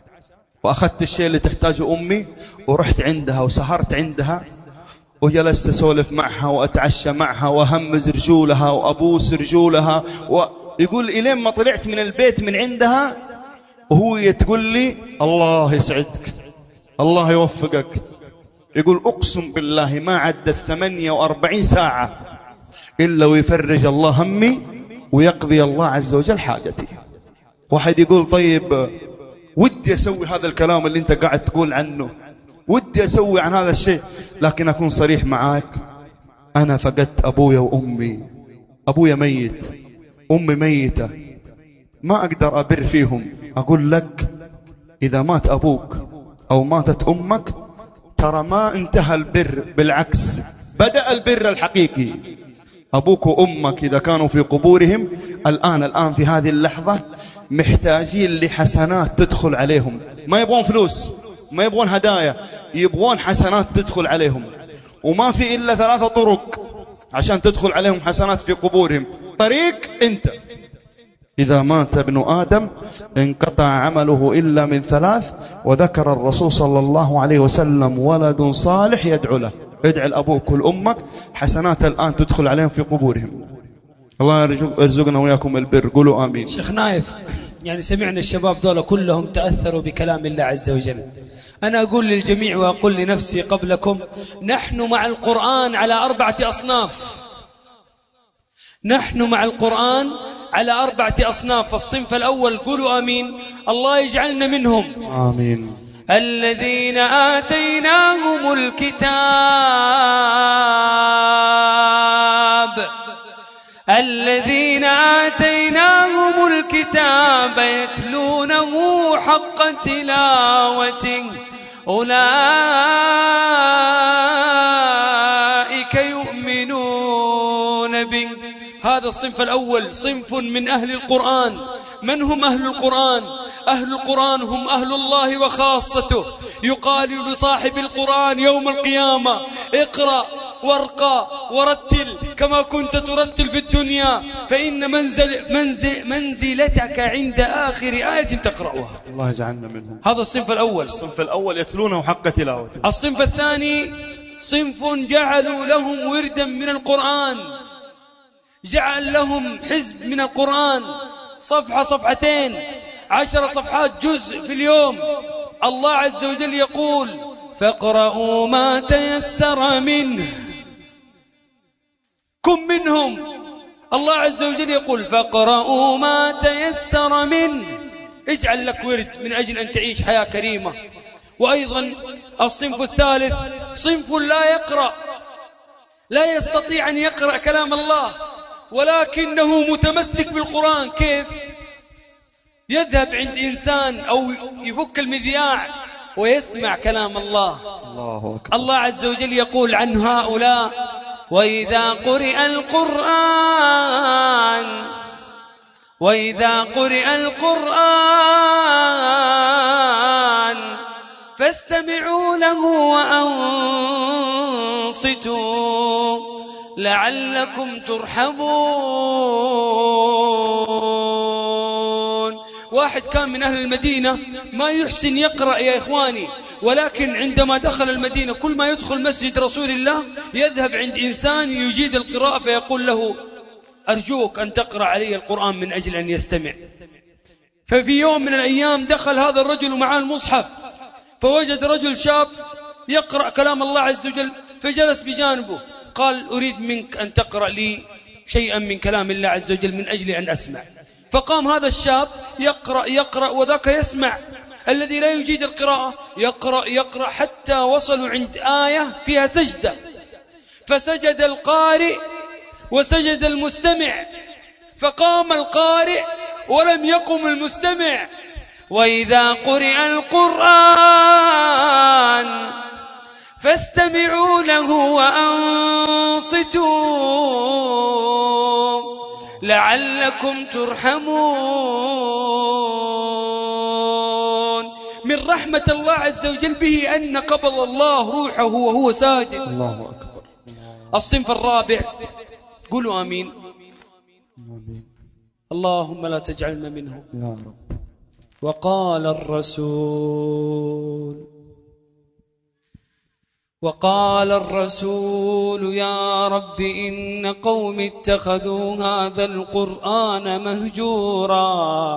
وأخذت الشيء اللي تحتاجه أمي ورحت عندها وسهرت عندها وجلست أسولف معها وأتعشى معها وأهمز رجولها وأبوس رجولها. ويقول إلين ما طلعت من البيت من عندها وهو تقول لي الله يسعدك الله يوفقك. يقول أقسم بالله ما عدت ثمانية وأربعين ساعة إلا ويفرج الله همي ويقضي الله عز وجل حاجتي. واحد يقول طيب ودي أسوي هذا الكلام اللي أنت قاعد تقول عنه، ودي أسوي عن هذا الشيء، لكن أكون صريح معاك أنا فقدت أبويا وأمي. أبويا ميت، أمي ميتة، ما أقدر أبر فيهم. أقول لك إذا مات أبوك أو ماتت أمك ترى ما انتهى البر، بالعكس بدأ البر الحقيقي. أبوك وأمك إذا كانوا في قبورهم الآن الآن في هذه اللحظة محتاجين لحسنات تدخل عليهم. ما يبغون فلوس، ما يبغون هدايا، يبغون حسنات تدخل عليهم. وما في إلا ثلاثة طرق عشان تدخل عليهم حسنات في قبورهم. طريق أنت، إذا مات ابن آدم انقطع عمله إلا من ثلاث، وذكر الرسول صلى الله عليه وسلم ولد صالح يدعو له. ادعي لأبوك ولأمك حسنات الآن تدخل عليهم في قبورهم. الله يرزقنا وياكم البر، قولوا آمين. شيخ نايف، يعني سمعنا الشباب ذولا كلهم تأثروا بكلام الله عز وجل. أنا أقول للجميع وأقول لنفسي قبلكم، نحن مع القرآن على أربعة أصناف. نحن مع القرآن على أربعة أصناف. الصنف الأول قولوا آمين، الله يجعلنا منهم. آمين. الذين آتيناهم الكتاب الذين آتيناهم الكتاب يتلونه حق تلاوته أولئك يؤمنون به. هذا الصنف الأول، صنف من أهل القرآن. من هم أهل القرآن؟ أهل القرآن هم أهل الله وخاصته. يقال لصاحب القرآن يوم القيامة اقرأ وارقى ورتل كما كنت ترتل في الدنيا، فإن منزل منزل منزلتك عند آخر آية تقرأها. الله يجعلنا منهم. هذا الصنف الأول. الصنف الأول يتلونه حق تلاوته. الصنف الثاني صنف جعلوا لهم وردا من القرآن، جعل لهم حزب من القرآن، صفحة صفحتين عشر صفحات جزء في اليوم. الله عز وجل يقول فاقرأوا ما تيسر منه، كن منهم. الله عز وجل يقول فاقرأوا ما تيسر منه، اجعل لك ورد من أجل أن تعيش حياة كريمة. وأيضا الصنف الثالث صنف لا يقرأ، لا يستطيع أن يقرأ كلام الله ولكنه متمسك بالقرآن. كيف؟ يذهب عند إنسان أو يفك المذياع ويسمع كلام الله. الله أكبر. الله عز وجل يقول عن هؤلاء وإذا قرئ القرآن وإذا قرئ القرآن فاستمعوا له وأنصتوا لعلكم ترحمون. واحد كان من أهل المدينة ما يحسن يقرأ يا إخواني، ولكن عندما دخل المدينة كل ما يدخل مسجد رسول الله يذهب عند إنسان يجيد القراءة فيقول له أرجوك أن تقرأ علي القرآن من أجل أن يستمع. ففي يوم من الأيام دخل هذا الرجل ومعه المصحف، فوجد رجل شاب يقرأ كلام الله عز وجل، فجلس بجانبه قال أريد منك أن تقرأ لي شيئا من كلام الله عز وجل من أجل أن أسمع. فقام هذا الشاب يقرأ يقرأ وذاك يسمع، الذي لا يجيد القراءة يقرأ يقرأ حتى وصلوا عند آية فيها سجدة، فسجد القارئ وسجد المستمع، فقام القارئ ولم يقم المستمع. وإذا قرئ القرآن فاستمعوا له وأنصتوا لعلكم ترحمون. من رحمة الله عز وجل به أن قبض الله روحه وهو ساجد. الله أكبر. الصنف الرابع، قولوا آمين. اللهم لا تجعلنا منهم. يا رب. وقال الرسول وقال الرسول يا رب إن قوم اتخذوا هذا القرآن مهجورا.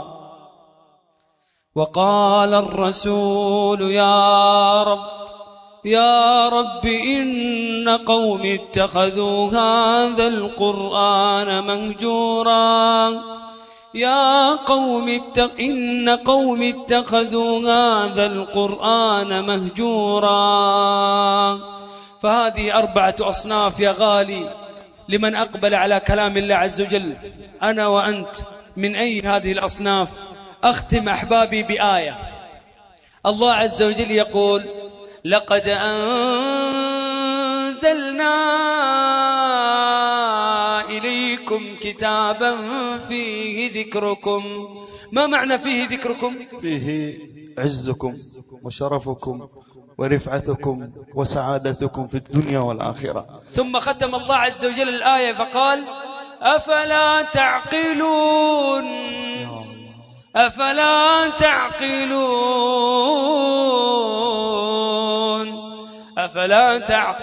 وقال الرسول يا رب يا رب إن قوم اتخذوا هذا القرآن مهجورا. يا قوم اتق إن قوم اتخذوا هذا القرآن مهجورا. فهذه أربعة أصناف يا غالي لمن أقبل على كلام الله عز وجل. أنا وأنت من أي هذه الأصناف؟ أختم أحبابي بآية. الله عز وجل يقول لقد أنزلنا إليكم كتابا فيه ذكركم. ما معنى فيه ذكركم؟ فيه عزكم وشرفكم ورفعتكم وسعادتكم في الدنيا والآخرة. ثم ختم الله عز وجل الآية فقال أفلا تعقلون أفلا تعقلون أفلا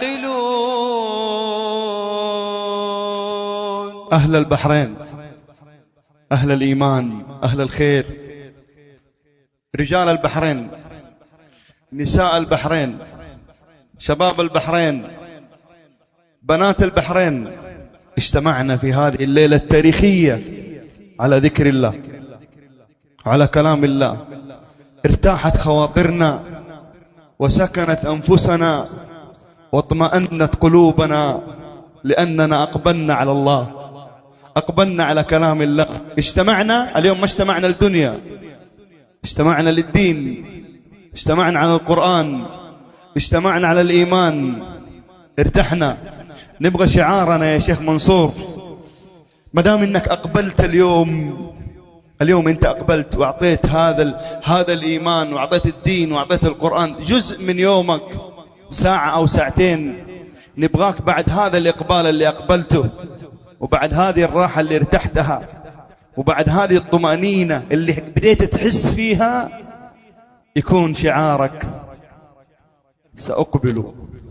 تعقلون. أهل البحرين، أهل الإيمان، أهل الخير، رجال البحرين، نساء البحرين، شباب البحرين، بنات البحرين، اجتمعنا في هذه الليلة التاريخية على ذكر الله، على كلام الله. ارتاحت خواطرنا وسكنت أنفسنا واطمأنت قلوبنا لأننا أقبلنا على الله، أقبلنا على كلام الله. اجتمعنا اليوم، ما اجتمعنا للدنيا، اجتمعنا للدين، اجتمعنا على القرآن، اجتمعنا على الإيمان. ارتحنا. نبغى شعارنا يا شيخ منصور، مدام انك أقبلت اليوم، اليوم انت أقبلت وأعطيت هذا هذا الإيمان وأعطيت الدين وأعطيت القرآن جزء من يومك، ساعة أو ساعتين، نبغاك بعد هذا الإقبال اللي أقبلته وبعد هذه الراحة اللي ارتحتها وبعد هذه الطمأنينة اللي بديت تحس فيها، يكون شعارك سأقبل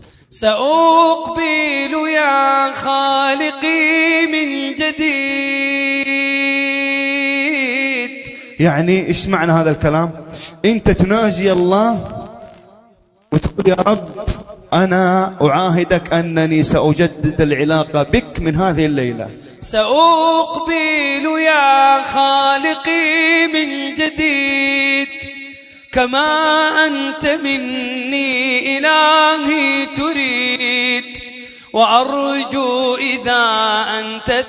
سأقبل يا خالقي من جديد. يعني إيش معنى هذا الكلام؟ أنت تناجي الله وتقول يا رب أنا أعاهدك أنني سأجدد العلاقة بك من هذه الليلة. سأقبل يا خالقي من جديد كما أنت مني إلهي تريد، وأرجو إذا أنت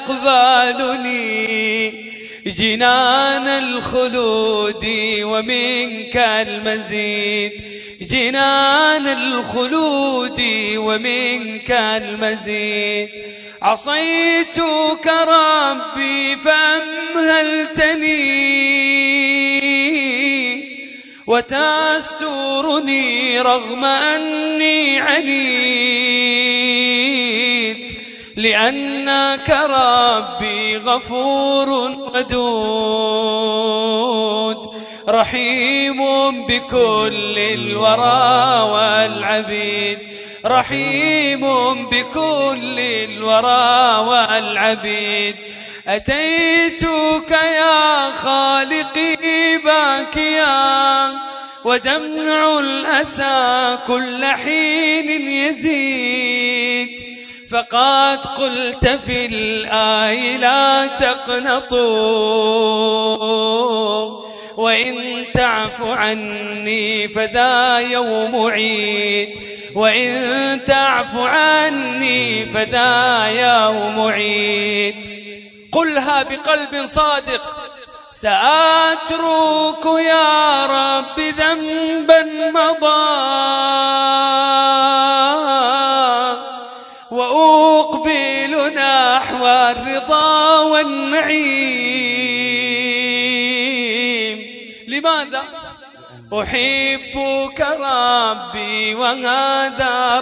تقبلني جنان الخلود ومنك المزيد، جنان الخلود ومنك المزيد. عصيتك ربي فأمهلتني وتسترني رغم أني عنيد، لأنك ربي غفور ودود رحيم بكل الورى والعبيد، رحيم بكل الورى والعبيد. أتيتك يا خالقي باكيا ودمع الأسى كل حين يزيد، فقد قلت في الآي لا تقنطوا وإن تعف عني فذا يوم عيد وإن تعف عني فذا يوم عيد قلها بقلب صادق سأترك يا رب ذنبا مضى وأقبل نحو الرضا والنعيم. لماذا؟ أحبك ربي وهذا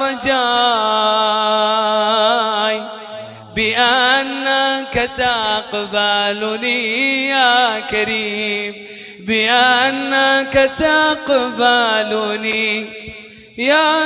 رجاي بأنك تقبلني يا كريم بأنك تقبلني يا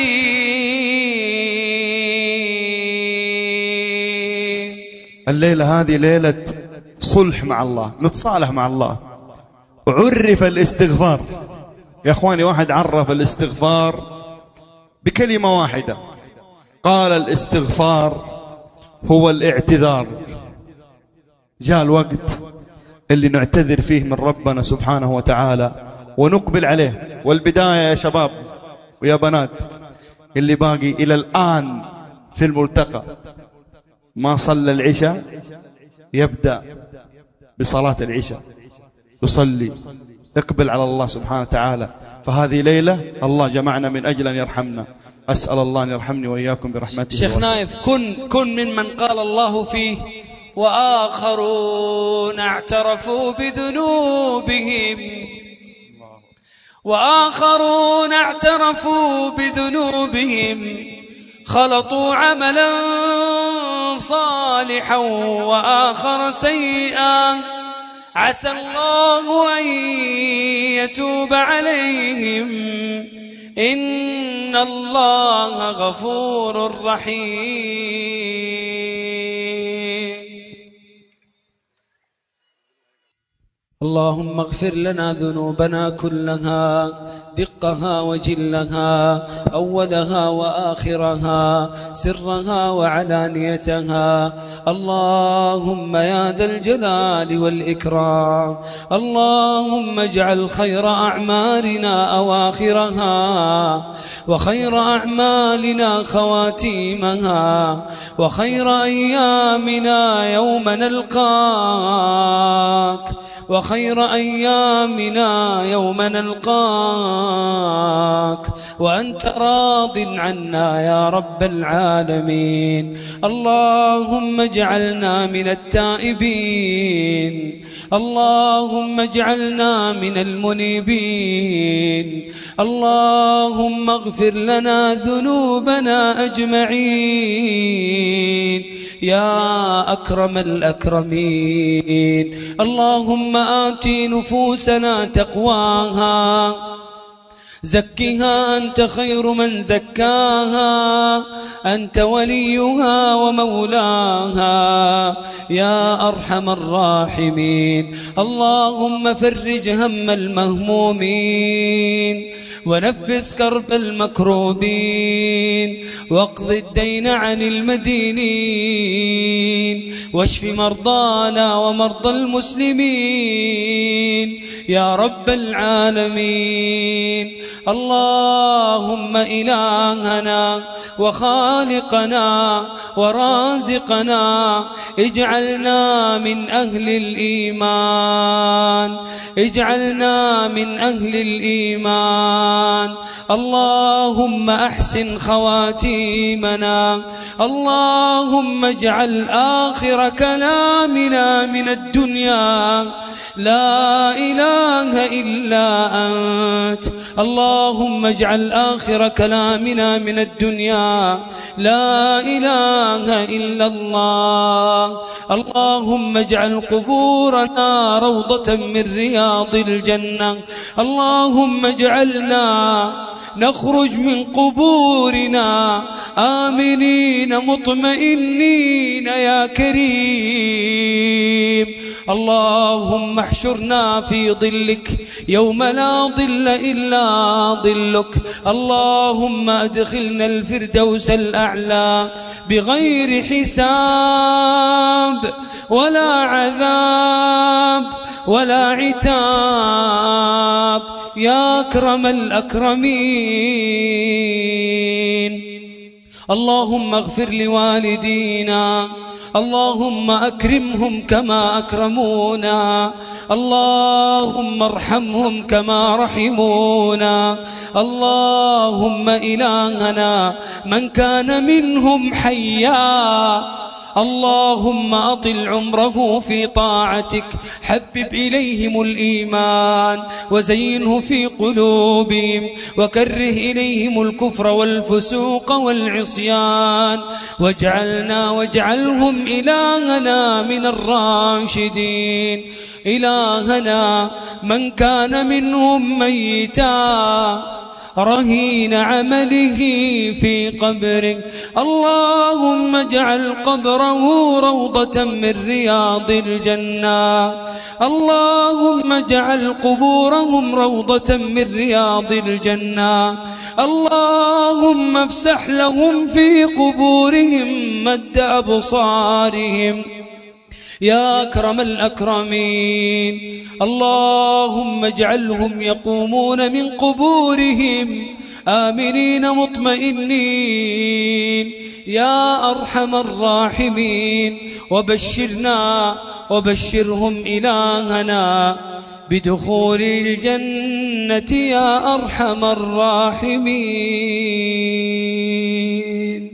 كريم. الليلة هذه ليلة صلح مع الله، نتصالح مع الله. عرف الاستغفار يا اخواني، واحد عرف الاستغفار بكلمة واحدة، قال الاستغفار هو الاعتذار. جاء الوقت اللي نعتذر فيه من ربنا سبحانه وتعالى ونقبل عليه. والبداية يا شباب ويا بنات اللي باقي إلى الآن في الملتقى ما صلى العشاء يبدأ بصلاة العشاء يصلي، اقبل على الله سبحانه وتعالى. فهذه ليلة الله جمعنا من أجل أن يرحمنا. أسأل الله أن يرحمني وإياكم برحمته. شيخ نايف، كن كن ممن قال الله فيه وآخرون اعترفوا بذنوبهم وآخرون اعترفوا بذنوبهم خلطوا عملا صالحا وآخر سيئا عسى الله أن يتوب عليهم إن الله غفور رحيم. اللهم اغفر لنا ذنوبنا كلها دقها وجلها أولها وآخرها سرها وعلانيتها. اللهم يا ذا الجلال والإكرام اللهم اجعل خير أعمالنا أواخرها وخير أعمالنا خواتيمها وخير أيامنا يوم نلقاك وخير أيامنا يوم نلقاك وأنت راض عنا يا رب العالمين. اللهم اجعلنا من التائبين اللهم اجعلنا من المنيبين. اللهم اغفر لنا ذنوبنا أجمعين يا أكرم الأكرمين. اللهم آت نفوسنا تقواها زكها أنت خير من زكاها أنت وليها ومولاها يا أرحم الراحمين. اللهم فرج هم المهمومين ونفس كرب المكروبين واقض الدين عن المدينين واشف مرضانا ومرضى المسلمين يا رب العالمين. اللهم إلهنا وخالقنا ورازقنا اجعلنا من أهل الإيمان اجعلنا من أهل الإيمان. اللهم أحسن خواتيمنا. اللهم اجعل آخر كلامنا من الدنيا لا إله إلا أنت. اللهم اجعل آخر كلامنا من الدنيا لا إله إلا الله. اللهم اجعل قبورنا روضة من رياض الجنة. اللهم اجعلنا نخرج من قبورنا آمنين مطمئنين يا كريم. اللهم احشرنا في ظلك يوم لا ظل إلا ظلك. اللهم أدخلنا الفردوس الأعلى بغير حساب ولا عذاب ولا عتاب يا أكرم الأكرمين. اللهم اغفر لوالدينا، اللهم أكرمهم كما أكرمونا، اللهم ارحمهم كما رحمونا. اللهم إلهنا من كان منهم حيا اللهم أطل عمره في طاعتك، حبب إليهم الإيمان وزينه في قلوبهم، وكره إليهم الكفر والفسوق والعصيان، واجعلنا واجعلهم إلهنا من الراشدين. إلهنا من كان منهم ميتا رهين عمله في قبرك، اللهم اجعل قبره روضة من رياض الجنة، اللهم اجعل قبورهم روضة من رياض الجنة. اللهم افسح لهم في قبورهم مد أبصارهم يا أكرم الأكرمين. اللهم اجعلهم يقومون من قبورهم آمنين مطمئنين يا أرحم الراحمين. وبشرنا وبشرهم إلهنا بدخول الجنة يا أرحم الراحمين.